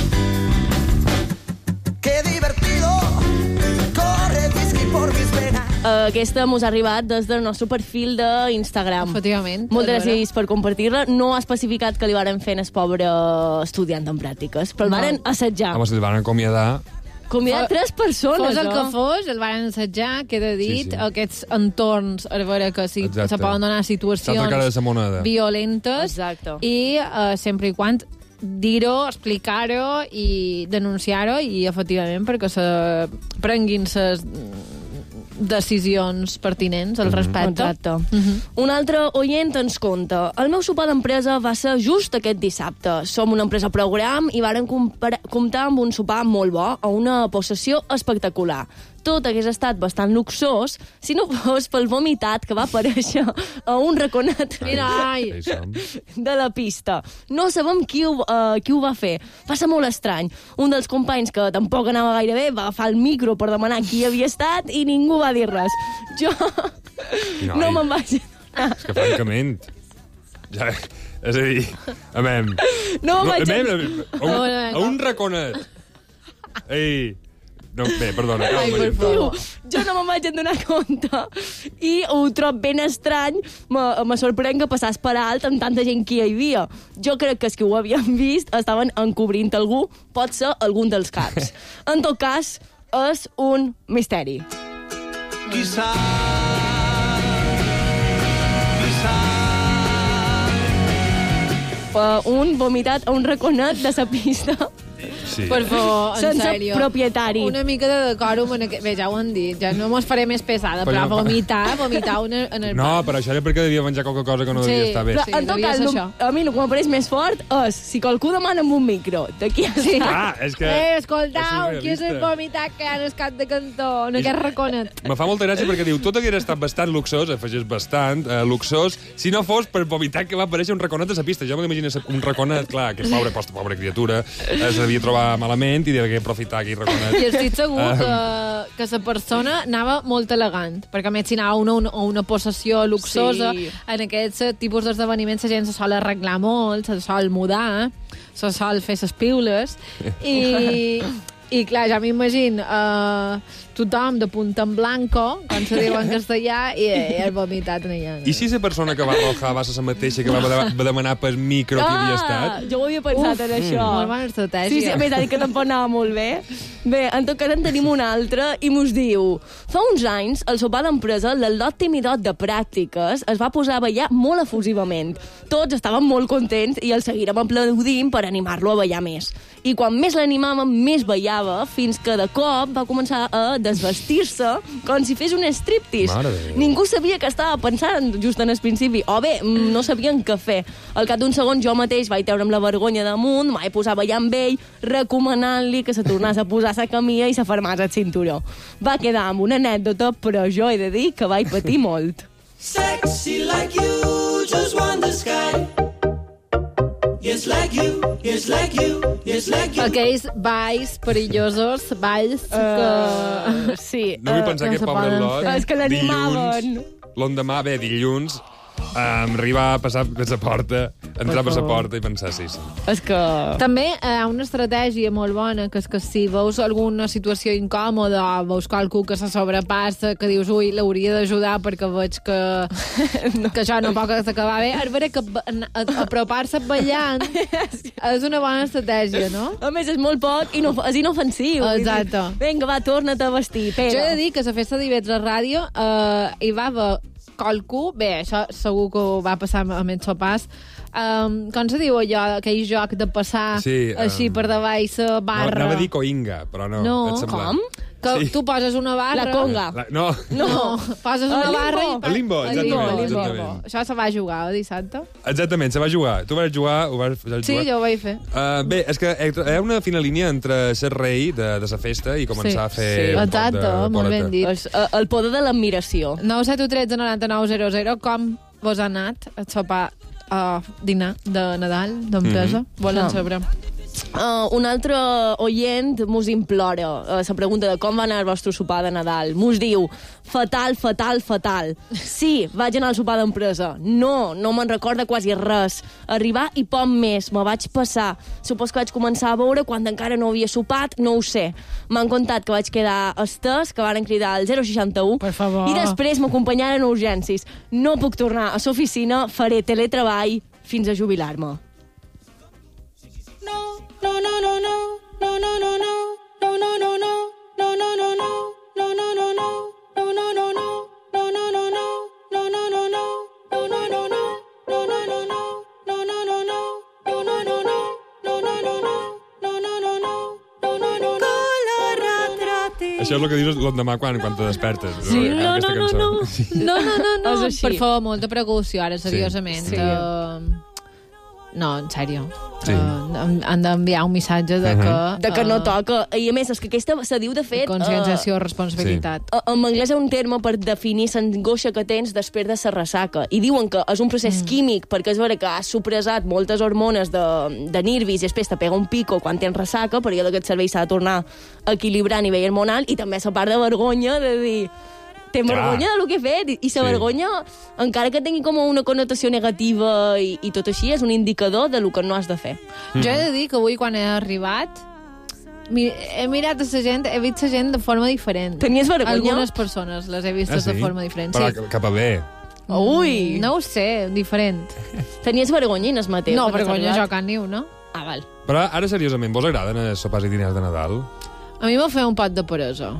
Qué divertido corre whisky por mis venas. Aquesta mos ha arribat des del nostre perfil d'Instagram. Efectivament. Moltes gràcies per compartir-la. No ha especificat que li varen fer el pobre estudiant en pràctiques, però el varen assetjar. Home, si el van acomiadar... Convidar 3 persones, Fos el que fos, el van assetjar, queda dit, aquests entorns, a veure que se poden donar situacions violentes. Exacte. I sempre i quan dir-ho, explicar-ho i denunciar-ho i, efectivament, perquè se prenguin les decisions pertinents al respecte. Exacte. Un altre oient ens conta: el meu sopar d'empresa va ser just aquest dissabte. Som una empresa program i vàrem comptar amb un sopar molt bo a una possessió espectacular. Tot hagués estat bastant luxós si no fos pel vomitat que va aparèixer a un raconet de la pista. No sabem qui ho va fer. Va ser molt estrany. Un dels companys, que tampoc anava gaire bé, va agafar el micro per demanar qui havia estat i ningú va dir res. Jo no me'n vaig adonar. És que, francament... Ja, és a dir... No me'n vaig adonar. A un raconet. Ei... No, bé, perdona. Jo no me'n vaig adonar compte i ho trob ben estrany. Me sorprèn que passàs per alt amb tanta gent que hi havia. Jo crec que els que ho havien vist estaven encobrint algú, pot ser algun dels caps. En tot cas, és un misteri. Quizá un vomitat a un raconet de la pista. Sí. Per favor, en sense sèrio. propietari. Una mica de decòrum en aquest... Bé, ja ho han dit, ja no mos faré més pesada, però vomitar en el No, però això era perquè devia menjar qualque cosa que no devia estar bé. Però, en tot cas, a mi el que m'apareix més fort és si qualcú demana amb un micro d'aquí a és que... escoltau, qui és el vomitat que hi ha en el cap de cantó, en aquest raconet? Me fa molta gràcia perquè diu, tot hagués estat bastant luxós, afegeix bastant, luxós, si no fos per vomitar que va aparèixer un raconet a la pista. Jo m'imagino un raconet, clar, que pobra criatura, s'havia trobat malament i devia aprofitar aquell raconet. I estic segur que la persona anava molt elegant, perquè a més si anava a una possessió luxosa, en aquests tipus d'esdeveniments la gent se sol arreglar molt, se sol mudar, se sol fer ses piules, i clar, ja m'imagino tothom de punta en blanco, com se diu en castellà, i el vomitat en allà. I si la persona que va arrojar va ser la mateixa que va demanar per micro que havia estat? Jo ho havia pensat en això. Molt bona estratègia. Sí, a més ha dit que tampoc anava molt bé. Bé, en tot cas en tenim un altre i mos diu: fa uns anys, al sopar d'empresa, l'Al·lot Timidot de pràctiques es va posar a ballar molt efusivament. Tots estaven molt contents i el seguirem aplaudint per animar-lo a ballar més. I quan més l'animàvem, més ballava ballava fins que de cop va començar a desvestir-se com si fes un striptease. Mare de Déu. Ningú sabia què estava pensant just en el principi. O bé, no sabien què fer. Al cap d'un segon jo mateix vaig treure'm la vergonya damunt, vaig posar a ballar amb ell, recomanant-li que se tornés a posar la camisa i se fermés el cinturó. Va quedar amb una anècdota, però jo he de dir que vaig patir molt. Sexy like you, just want the sky. Yes, like you, yes, like you, yes, like you. Aquells balls perillosos, balls que... Sí. No vull pensar que pobre Lot, És que l'animaven. l'endemà, dilluns, arribar a passar per la porta, entrar per la porta i pensar, sí. És que... També hi ha una estratègia molt bona, que és que si veus alguna situació incòmoda o veus qualcú que se sobrepassa, que dius, ui, l'hauria d'ajudar perquè veig que això no pot acabar bé, és vera que apropar-se ballant és una bona estratègia, no? A més, és molt poc i és inofensiu. Exacte. Vinga, va, torna't a vestir, Pere. Jo he de dir que a la festa d'Ivetres Ràdio hi va haver qualcú, bé, això segur que ho va passar amb els sopars, com se diu allò, aquell joc de passar així per davall la barra? No, anava a dir coinga, però no. Com? Que tu poses una barra... La conga. No, poses una barra i... El limbo, exactament. Això se va jugar el dissabte. Exactament, se va jugar. Tu vas jugar, ho vas jugar? Sí, jo ho vaig fer. Bé, és que hi ha una fina línia entre ser rei de la festa i començar a fer un poc de Exacte, molt ben dit. El poder de l'admiració. 971 99 00, com vos ha anat a sopar a dinar de Nadal, d'empresa? Volen saber. Un altre oient mos implora la pregunta de com va anar el vostre sopar de Nadal. Mos diu, fatal, fatal, fatal. Sí, vaig anar al sopar d'empresa. No me'n recorda quasi res. Arribar i poc més, me vaig passar. Supos que vaig començar a veure quan encara no havia sopat, no ho sé. M'han contat que vaig quedar estès, que varen cridar al 061, per favor. I després m'acompanyaren a urgències. No puc tornar a l'oficina, faré teletreball fins a jubilar-me. Això és el que dius l'endemà quan te despertes. Sí, no. Per favor, molta precaució, ara, seriosament. Sí. No, en sèrio. Sí. Han d'enviar un missatge de que no toca. I a més, és que aquesta se diu, de fet... Conscienciació, responsabilitat. En anglès és un terme per definir l'angoixa que tens després de la ressaca. I diuen que és un procés químic, perquè és vera que has supressat moltes hormones de nervis i després te pega un pico quan tens ressaca, perquè allò d'aquest servei s'ha de tornar a equilibrar a nivell hormonal, i també la part de vergonya de dir... Té vergonya del que he fet, i la vergonya, encara que tingui com una connotació negativa i tot així, és un indicador de lo que no has de fer. Jo he de dir que avui, quan he arribat, he mirat a la gent, he vist la gent de forma diferent. Tenies vergonya? Algunes persones les he vistes de forma diferent. Però cap a bé. Ui! No ho sé, diferent. Tenies vergonya, Inés Mateu? No, vergonya jo que niu, no? Ah, val. Però ara, seriosament, vos agraden els sopars i diners de Nadal? A mi m'ho feia un pot de peresa.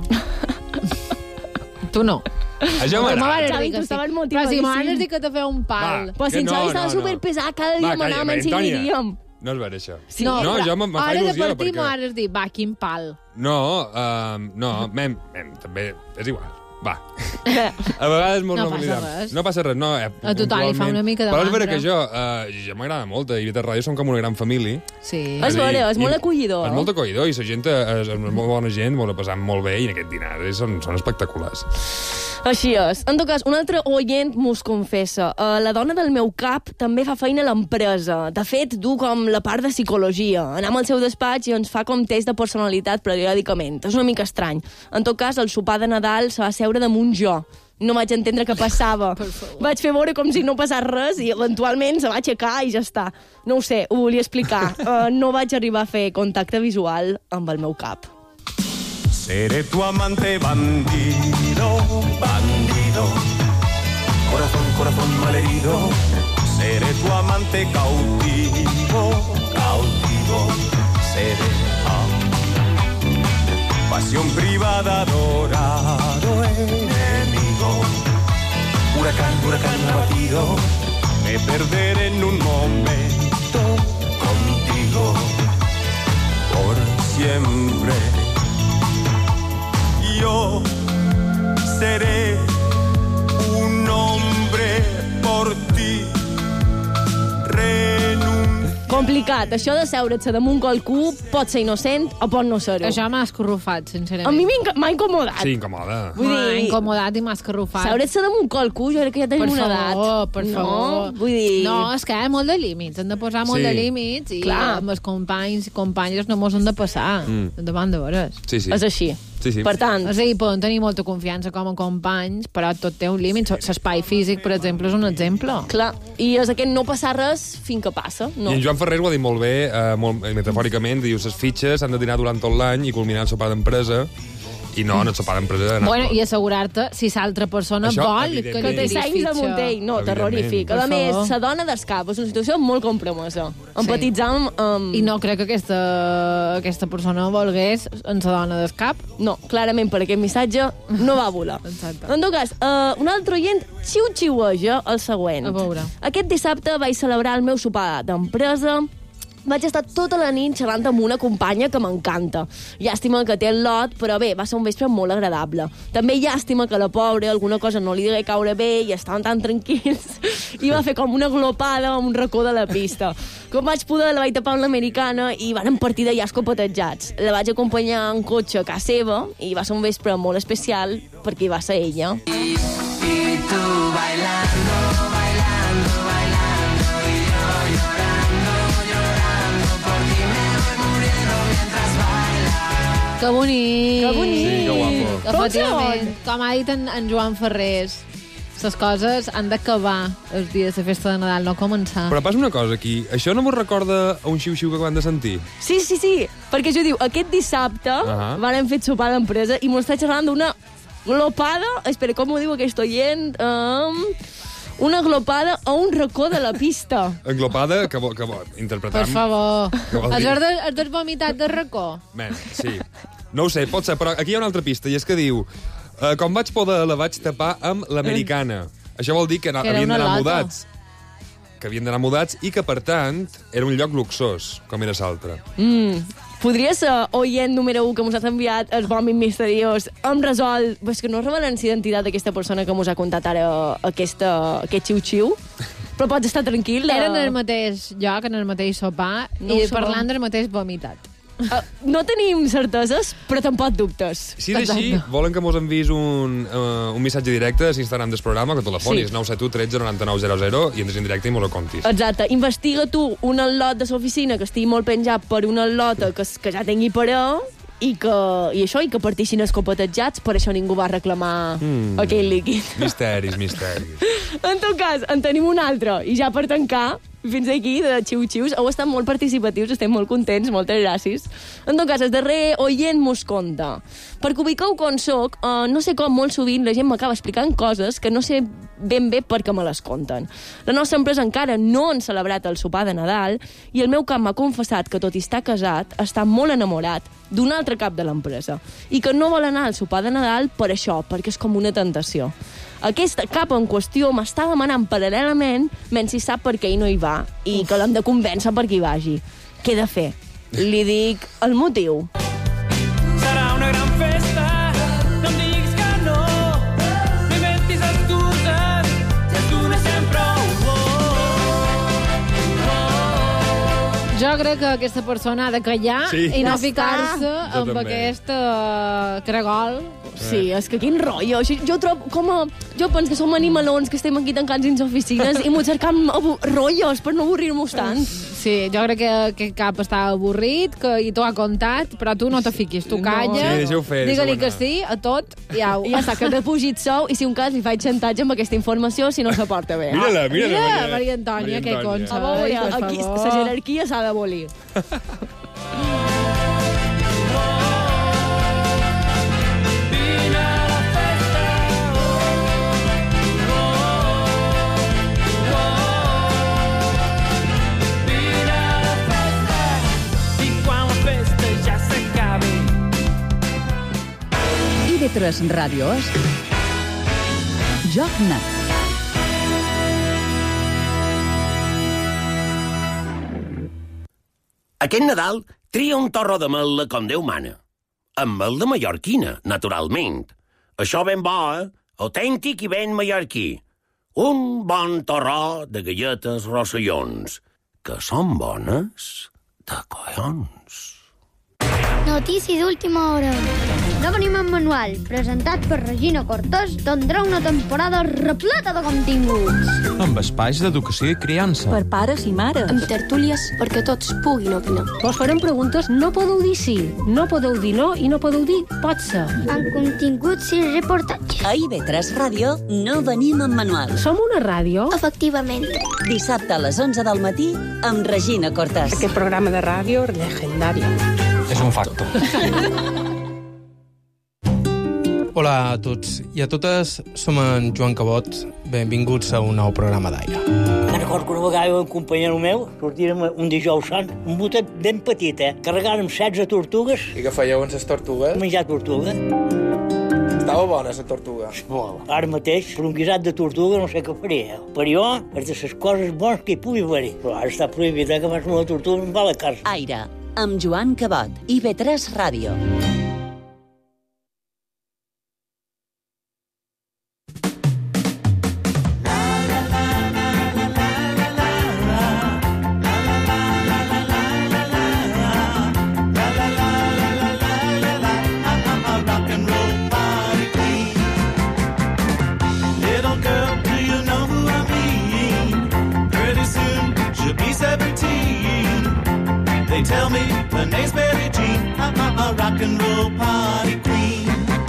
Tu no. Això m'agrada. Xavi, tu estaves però si m'hagués dit que te feia un pal. Però si en Xavi estava superpesat, cada dia m'anàvem i seguiríem. No és vera, això. Sí. No, jo me fa il·lusió. Ara de partir m'hagués dit, va, quin pal. No, també és igual. Va. A vegades molt no passa res. No passa res, no. A tothom li fa una mica de mandra. Però és vera que jo m'agrada molt. A Ivetres Ràdio som com una gran família. Sí. És vera, és molt acollidor. És molt acollidor i la gent és molt bona gent, molt passant molt bé i en aquest dinar són espectaculars. Així és. En tot cas, un altre oient mos confessa. La dona del meu cap també fa feina a l'empresa. De fet, du com la part de psicologia. Anem al seu despatx i ens fa com test de personalitat periòdicament. És una mica estrany. En tot cas, el sopar de Nadal se va seure damunt jo. No vaig entendre què passava. Vaig fer veure com si no passés res i eventualment se va aixecar i ja està. No ho sé, ho volia explicar. No vaig arribar a fer contacte visual amb el meu cap. Seré tu amante bandido, bandido. Corazón, corazón malherido. Seré tu amante cautivo, cautivo. Seré pasión privada, adorado enemigo. Huracán, huracán abatido. Me perderé en un momento contigo. Por siempre. complicat. Això de seure't-se damunt qualcú pot ser innocent o pot no ser-ho. Això m'ha escorrufat, sincerament. A mi m'ha incomodat. Sí, incomoda. M'ha incomodat i m'ha escorrufat. Seure't-se damunt qualcú, jo crec que ja tenim una edat. Per favor. Vull dir... No, és que hi ha molt de límits. Hem de posar molt de límits i amb els companys i companyes no mos hem de passar davant de veres. Sí. És així. Sí. Per tant... És a dir, podem tenir molta confiança com a companys, però tot té un límit. L'espai físic, per exemple, és un exemple. Clar, i és aquest no passar res fins que passa. No. I en Joan Ferrer ho ha dit molt bé, molt metafòricament, diu, les fitxes s'han de dinar durant tot l'any i culminar el sopar d'empresa, i no el sopar d'empresa... Bueno, i assegurar-te si l'altra persona vol que té senys de Montell. No, terrorífic. A més, la dona d'escap és una situació molt compromesa. Empatitzar amb... I no crec que aquesta persona volgués en la dona d'escap. No, clarament per aquest missatge no va volar. Exacte. En tot cas, un altre oient xiu-xiueja el següent. A veure. Aquest dissabte vaig celebrar el meu sopar d'empresa. Vaig estar tota la nit xerrant amb una companya que m'encanta. Llàstima que té el lot, però bé, va ser un vespre molt agradable. També llàstima que la pobra alguna cosa no li degué caure bé i estaven tan tranquils i va fer com una glopada a un racó de la pista. Com vaig poder, la vaig tapar amb l'americana i van partir d'allà escopetejats. La vaig acompanyar en cotxe a casa seva i va ser un vespre molt especial perquè hi va ser ella. Y tú bailando, bailando, bailando y yo llorando por ti me voy muriendo mientras bailas. Que bonic! Que bonic! Sí, que guapo. Efectivament, com ha dit en Joan Ferrés, les coses han d'acabar els dies de festa de Nadal, no començar. Però passa una cosa aquí, això no m'ho recorda a un xiu-xiu que acabem de sentir? Sí, perquè jo diu, aquest dissabte vàrem fer sopar d'empresa i m'ho està xerrant d'una glopada, espera, com ho diu aquest oient? Una glopada a un racó de la pista. Englopada, que interpretam... Per favor. Has Has vomitat de racó? Ben, sí. No ho sé, pot ser, però aquí hi ha una altra pista, i és que diu com vaig poder, la vaig tapar amb l'americana. Això vol dir que havien d'anar mudats. Que havien d'anar mudats i que, per tant, era un lloc luxós, com era l'altre. Podria ser oient número 1 que mos has enviat el vòmit misteriós. Hem resolt... És que no revelen l'identitat d'aquesta persona que mos ha contat ara aquest xiu-xiu. Però pots estar tranquil. Eren en el mateix lloc, en el mateix sopar, i parlant del mateix vomitat. No tenim certeses, però tampoc dubtes. Si és així, volen que mos enviïs un missatge directe a l'Instagram del programa, que telefonis 971 13 99 00 i entres en directe i mos ho contis. Exacte. Investiga tu un al·lot de l'oficina que estigui molt penjat per una al·lota que ja tingui pareu i que partixin escopetejats, per això ningú va reclamar aquell líquid. Misteris. En tot cas, en tenim un altre. I ja per tancar, fins aquí, de xiu-xius, heu estat molt participatius, estem molt contents, moltes gràcies. En tot cas, el darrer oient mos conta. Perquè ubiqueu com soc, no sé com molt sovint la gent m'acaba explicant coses que no sé ben bé perquè me les conten. La nostra empresa encara no han celebrat el sopar de Nadal i el meu cap m'ha confessat que, tot i estar casat, està molt enamorat d'un altre cap de l'empresa i que no vol anar al sopar de Nadal per això, perquè és com una tentació. Aquest cap en qüestió m'està demanant paral·lelament menys sap per què ell no hi va i que l'hem de convèncer perquè hi vagi. Què he de fer? Li dic el motiu. Serà una gran festa, no em diguis que no, no inventis excuses, ja es coneixem prou. Jo crec que aquesta persona ha de callar i no ficar-se amb aquest caragol. Sí, és que quin rotllo. Jo trobo com a... Jo penso que som animalons que estem aquí tancats dins oficines i m'ho cercam rotllos per no avorrir-nos tant. Sí, jo crec que aquest cap està avorrit i t'ho ha contat, però tu no te fiquis, tu calla. Sí, deixeu fer. Digue-li que sí a tot i au. I ja està, que t'he fugit sou i si un cas li faig xantatge amb aquesta informació si no se porta bé. Mira-la, Maria Antònia, que consa. A veure, aquí la jerarquia s'ha d'abolir. TV3 Ràdios Joc Net. Aquest Nadal tria un torró de mel com Déu mana. Amb mel de mallorquina, naturalment. Això ben bo, autèntic i ben mallorquí. Un bon torró de galletes rossellons. que són bones de collons. Notícia d'última hora. No venim en manual, presentat per Regina Cortés, tindrà una temporada repleta de continguts. Amb espais d'educació i criança. Per pares i mares. Amb tertúlies perquè tots puguin opinar. Vos farem preguntes, no podeu dir sí, no podeu dir no i no podeu dir pot ser. Amb continguts i reportatges. A IB3 Ràdio no venim en manual. Som una ràdio? Efectivament. Dissabte a les 11 del matí amb Regina Cortés. Aquest programa de ràdio legendari. És un facto. Hola a tots i a totes, som en Joan Cabot. Benvinguts a un nou programa d'Aire. Me'n recordo que una vegada un companyero meu sortirem un dijous sant, un botet ben petit, carregàrem 16 tortugues. I què fèieu amb les tortugues? Menjar tortuga. Estava bona, la tortuga. Molt. Ara mateix, per un guisat de tortuga no sé què faria. Per jo, és de les coses bones que hi pugui haver-hi. Però ara està prohibit, que abans una tortuga em va a la casa. Aire, amb Joan Cabot, IB3 Ràdio. They tell me her name's Mary Jean, a rock and roll party queen.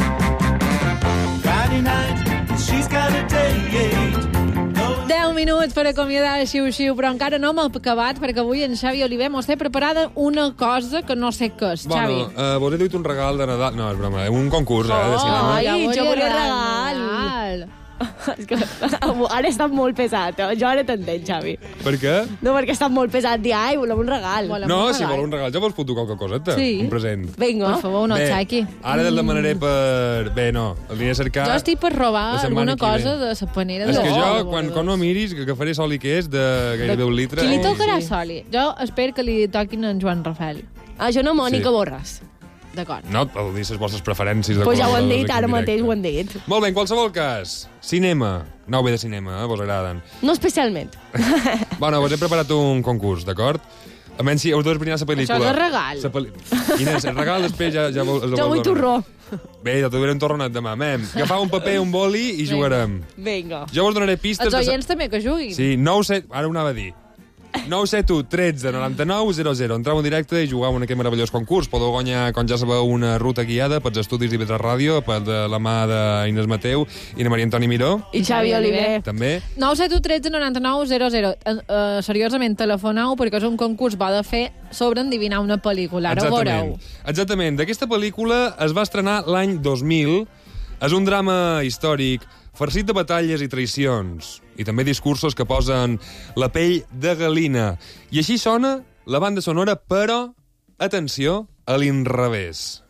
Friday night, she's got a date. 10 minuts per acomiadar xiu-xiu, però encara no hem acabat, perquè avui en Xavi Oliver mos té preparada una cosa que no sé què és, Xavi. Bueno, vos he dit un regal de Nadal. No, és broma, un concurs de cinema. Ai, jo volia regal. És que ara he estat molt pesat, jo ara t'entenc, Xavi. Per què? No, perquè he estat molt pesat dir, ai, volem un regal. No, si vol un regal, jo vos puc tocar qualque coseta, un present. Vinga. Per favor, no xaqui. Ara el demanaré per... Bé, no, el aniré a cercar... Jo estic per robar alguna cosa de la panera. És que jo, quan no miris, que faré soli que és de gairebé un litre... Qui li tocarà soli? Jo espero que li toquin en Joan Rafael. Ah, jo no, Mònica Borràs. D'acord. No, heu dit les vostres preferències. Pues ja ho han dit, ara mateix ho han dit. Molt bé, en qualsevol cas, cinema. Aneu bé de cinema, vos agraden. No especialment. Bueno, vos he preparat un concurs, d'acord? A menys si heu de esbrinar la pel·lícula. Això és regal. Quin és? El regal després ja vol... Jo vull torró. Bé, ja t'ho donaré un torronat demà. Agafau un paper, un boli i jugarem. Vinga. Jo vos donaré pistes... Els oients també que juguin. Sí, 9-7... Ara ho anava a dir. 971 13 99 00. Entreu en directe i jugueu en aquest meravellós concurs. Podeu guanyar, com ja sabeu, una ruta guiada pels estudis d'IB3 Ràdio, per de la mà d'Inés Mateu i de Maria Antoni Miró. I Xavi Oliver. També. 971 13 99 00. Seriosament, telefoneu, perquè és un concurs bo de fer sobre endivinar una pel·lícula. Ara ho veureu. Exactament. D'aquesta pel·lícula es va estrenar l'any 2000. És un drama històric farcit de batalles i traïcions, i també discursos que posen la pell de galina. I així sona la banda sonora, però, atenció, a l'inrevés.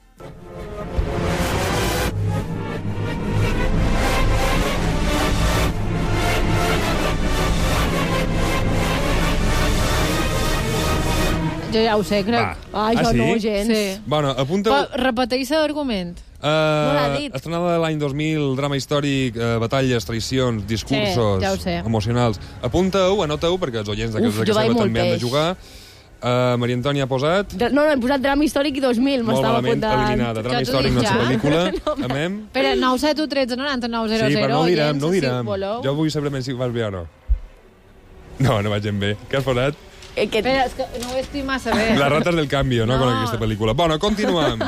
Jo ja ho sé, crec. Ai, jo no, gens. Sí. Bueno, apunta... Repeteix l'argument. No l'ha dit. Estrenada l'any 2000, drama històric, batalles, traïcions, discursos ja ho sé. emocionals. Apunta-ho, anota-ho, perquè els oients de casa també han de jugar. Maria Antònia ha posat... No, he posat drama històric i 2000, m'estava apuntant. Molt malament, eliminada. Drama històric no és la pel·lícula. Amem. Espera, 971 13 99 00. Sí, però no ho direm, no ho direm. Si jo vull saber si vas bé o no. No, no vaig bé. Què has posat? Espera, és que no ho estic massa bé. Las ratas del cambio, no? Con aquesta pel·lícula. Bueno, continuem.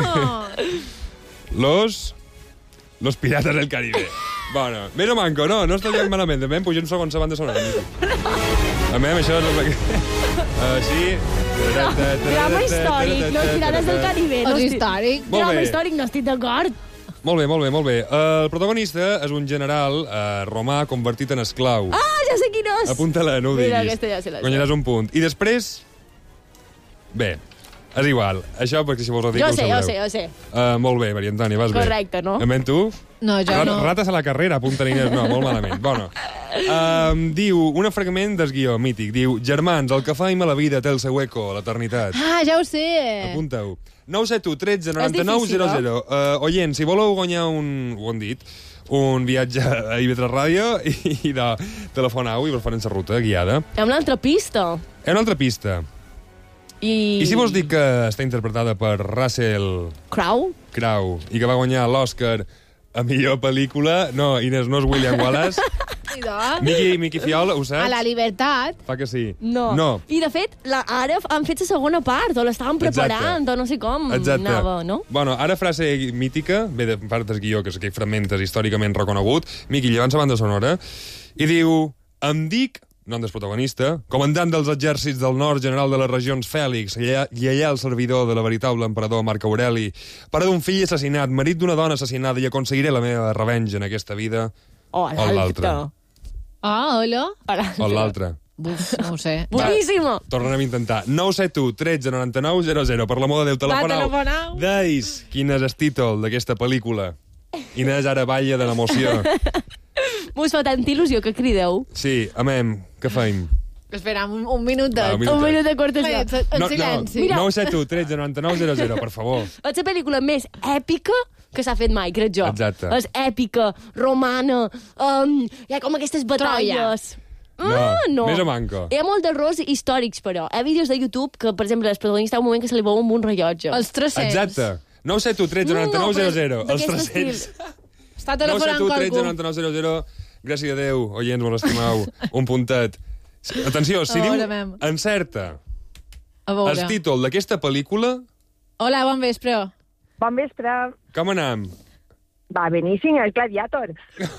Los piratas del Caribe. Bueno, més o manco, no? No està dient malament. També em pujo un segon la banda sonora. Amem, això és... Així... Drama històric, no pirates del Caribe. És històric. Drama històric, no estic d'acord. Molt bé, molt bé, molt bé. El protagonista és un general romà convertit en esclau. Ah, ja sé quin és! Apunta-la, no ho diguis. Mira, aquesta ja se la sé. Guanyaràs un punt. I després... Bé, és igual. Això, perquè si vols ho dir, ho sabreu. Jo sé. Molt bé, Maria Antònia, vas bé. Correcte, no? Amen, tu? No, jo no. Rates a la carrera, apunta Inés. No, molt malament. Bueno, diu, un fragment del guió mític, diu, germans, el que faim a la vida té el seu eco, l'eternitat. Ah, ja ho sé. Apunta-ho. 971 13 99 00. Oients, si voleu guanyar un... Ho han dit. un viatge a IB3 Ràdio i de telefonau i vos farem la ruta guiada. Hi ha una altra pista. Hi ha una altra pista. I si vos dic que està interpretada per Russell Crowe i que va guanyar l'Oscar a millor pel·lícula... No, Inés, no és William Wallace. Miqui Fiol, ho saps? A la Libertat. Fa que sí. No. I, de fet, ara han fet la segona part, o l'estaven preparant, o no sé com anava, no? Bueno, ara frase mítica, ve de part del guió, que és aquell fragment històricament reconegut, Miqui, llevant la banda sonora, i diu, em dic, nom del protagonista, comandant dels exèrcits del nord, general de les regions Fèlix, lleial servidor de la veritable emperador Marc Aureli, pare d'un fill assassinat, marit d'una dona assassinada, i aconseguiré la meva revenja en aquesta vida o l'altra. Hola. O l'altra. Buf, no ho sé. Boníssima! Tornarem a intentar. 971 13 99 00. Per l'amor de Déu, telefonau. Deis, quin és el títol d'aquesta pel·lícula? Inés ara balla de l'emoció. Mos fa tanta il·lusió que crideu. Sí, amem, què feim? Espera, un minut de... Un minut de cortesia. En silenci. 971 13 99 00, per favor. És la pel·lícula més èpica que s'ha fet mai, crec jo. Exacte. És èpica, romana, hi ha com aquestes batalles... No, més a manco. Hi ha molts d'errors històrics, però. Hi ha vídeos de YouTube que, per exemple, el protagonista ha un moment que se li veu amb un rellotge. Els 300. Exacte. 971 13 99 00. Els 300. Està telefonant qualcú. 971 13 99 00. Gràcies a Déu, oients, molt estimau. Un puntet. Atenció, si diu encerta el títol d'aquesta pel·lícula... Hola, bon vespre. Bon vespre. Com anam? Va, beníssim, el Gladiator.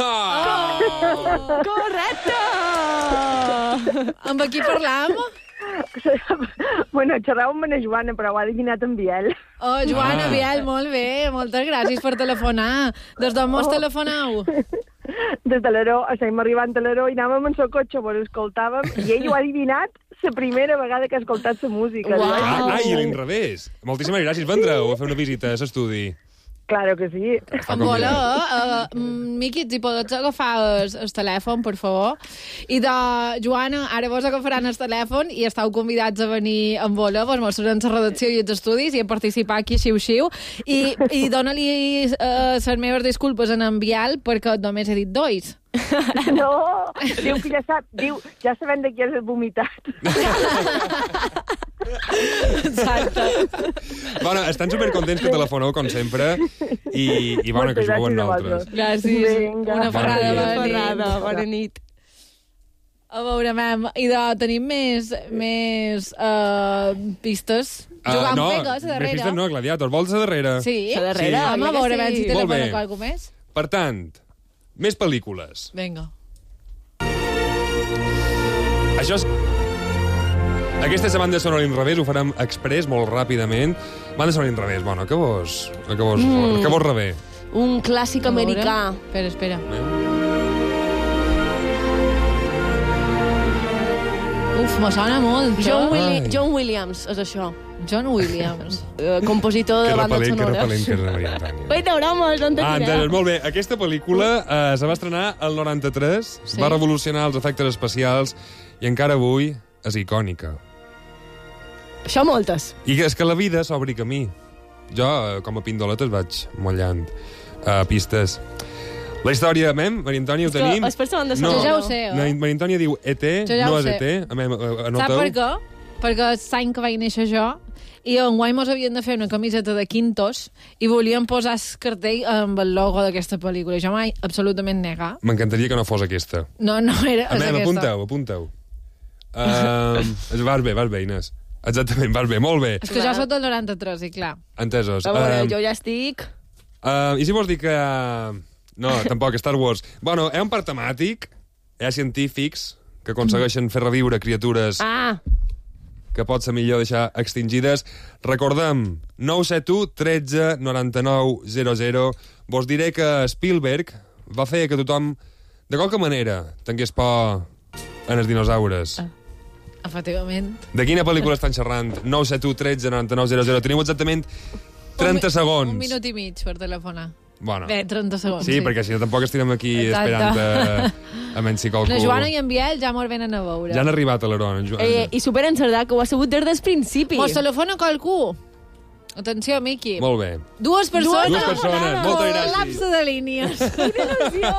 Correcte! Amb qui parlam? Bueno, xerrava amb la Joana, però ho ha adivinat en Biel. Oh, Joana, Biel, molt bé. Moltes gràcies per telefonar. Des d'on mos telefonau? Des de l'Aró, estem arribant a l'Aró i anàvem en el cotxe, però escoltàvem, i ell ho ha adivinat la primera vegada que ha escoltat la música. I a l'inrevés. Moltíssimes gràcies. Vendreu a fer una visita a l'estudi. Claro que sí. Hola, Miqui, si pots agafar el telèfon, per favor. I de Joana, ara vos agafaran el telèfon i estàu convidats a venir amb vola, vos mostraran la redacció i els estudis i a participar aquí xiu-xiu. I dona-li les meves disculpes en Biel perquè només he dit dois. No, diu que ja sap, ja sabem de qui has vomitat. Exacte. Bueno, estan supercontents que telefoneu, com sempre, i bueno, que jugueu amb nosaltres. Gràcies. Vinga. Una ferrada. Bona nit. A veure, i tenim més pistes. Jugar amb Pega, a darrere. Més pistes no, Gladiator. Vols a darrere? Sí, a darrere. Home, a veure si telefona qualcú més. Per tant, més pel·lícules. Vinga. Això és... Aquesta és la banda sonora l'inrevés, ho farem express, molt ràpidament. Banda sonora l'inrevés, bueno, què vos rebé? Un clàssic americà. Espera. Uf, me sona molt. John Williams, és això. John Williams. Compositor de banda sonora. Que repel·lent. Uita, bromes, on te entesos, molt bé. Aquesta pel·lícula se va estrenar el 93, va revolucionar els efectes especials i encara avui és icònica. Això moltes. I és que la vida s'obri camí. Jo, com a pindoletes, vaig mollant pistes. La història, Maria Antònia, ho tenim? És per la banda sonora. Jo ja ho sé. Maria Antònia diu ET, no és ET. Sap per què? Perquè l'any que vaig néixer jo, i enguany mos havien de fer una camiseta de Quintos i volíem posar el cartell amb el logo d'aquesta pel·lícula. Jo mai absolutament negar. M'encantaria que no fos aquesta. No era aquesta. Apunteu. Vas bé, Inés. Exactament, vas bé, molt bé. És que jo soc del 93, i clar. Entesos. A veure, jo ja estic... I si vols dir que... No, tampoc, Star Wars. Bueno, hi ha un parc temàtic, hi ha científics que aconsegueixen fer reviure criatures que pot ser millor deixar extingides. Recordem, 971 13 99 00. Vos diré que Spielberg va fer que tothom, de qualque manera, tingués por en els dinosaures. Efectivament. De quina pel·lícula estan xerrant? 971 13 99 00. Teniu exactament 30 segons. Un minut i mig per telefonar. Bueno. Bé, 30 segons, sí. Perquè si no tampoc estirem aquí esperant a menys si qualcú... La Joana i en Biel ja mos venen a veure. Ja han arribat a l'Aró. I super encertat, que ho ha sabut des del principi. Mos telefona qualcú. Atenció, Miqui. Molt bé. Dues persones. Dues persones, moltes gràcies. Col·lapse de línies. Quina il·lusió.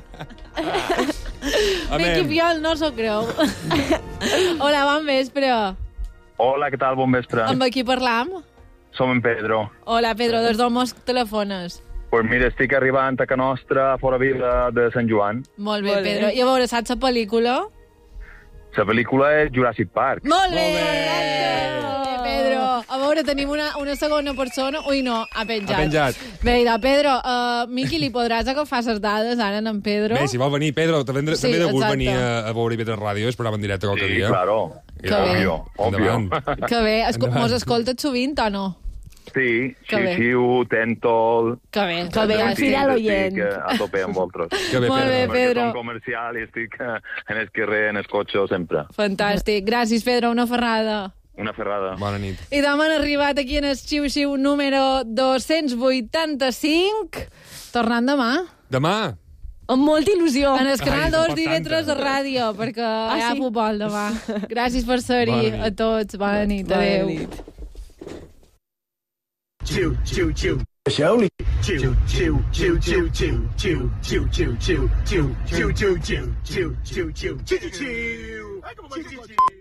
Miqui Piol no s'ho creu. Hola, bon vespre. Hola, què tal? Bon vespre. Amb qui parlam? Som en Pedro. Hola, Pedro, des d'on mos telefones? Pues mira, estic arribant a Ca Nostra, fora vila de Sant Joan. Molt bé, Pedro. I a veure, saps la pel·lícula? La pel·lícula és Jurassic Park. Molt bé, Pedro. A veure, tenim una segona persona. Ui, no, ha penjat. Ha penjat. Bé, Pedro, Miqui, li podràs agafar les dades ara en Pedro? Bé, si vol venir, Pedro, també de gust venir a veure IB3 Ràdio, és programa en directe qualque dia. Sí, claro. Obvio. Que bé. Mos escoltes sovint o no? Sí, xiu, tento... Que bé, fidel oient. A tope amb vosaltres. Molt bé, Pedro. Som comercial i estic en el carrer, en el cotxe, sempre. Fantàstic. Gràcies, Pedro. Una ferrada. Una ferrada. Bona nit. I demà han arribat aquí en el xiu-xiu número 285. Tornant demà. Demà? Amb molta il·lusió. En el canal 2 d'IV3 de ràdio, perquè hi ha futbol demà. Gràcies per ser-hi a tots. Bona nit. Adéu. Chiu, chiu, chiu. Chiu, chiu, chiu, chiu, chiu, chiu, chiu, chiu, chiu, chiu, chiu, chiu, chiu, chiu, chiu, chiu, chiu, chiu, chiu, chiu.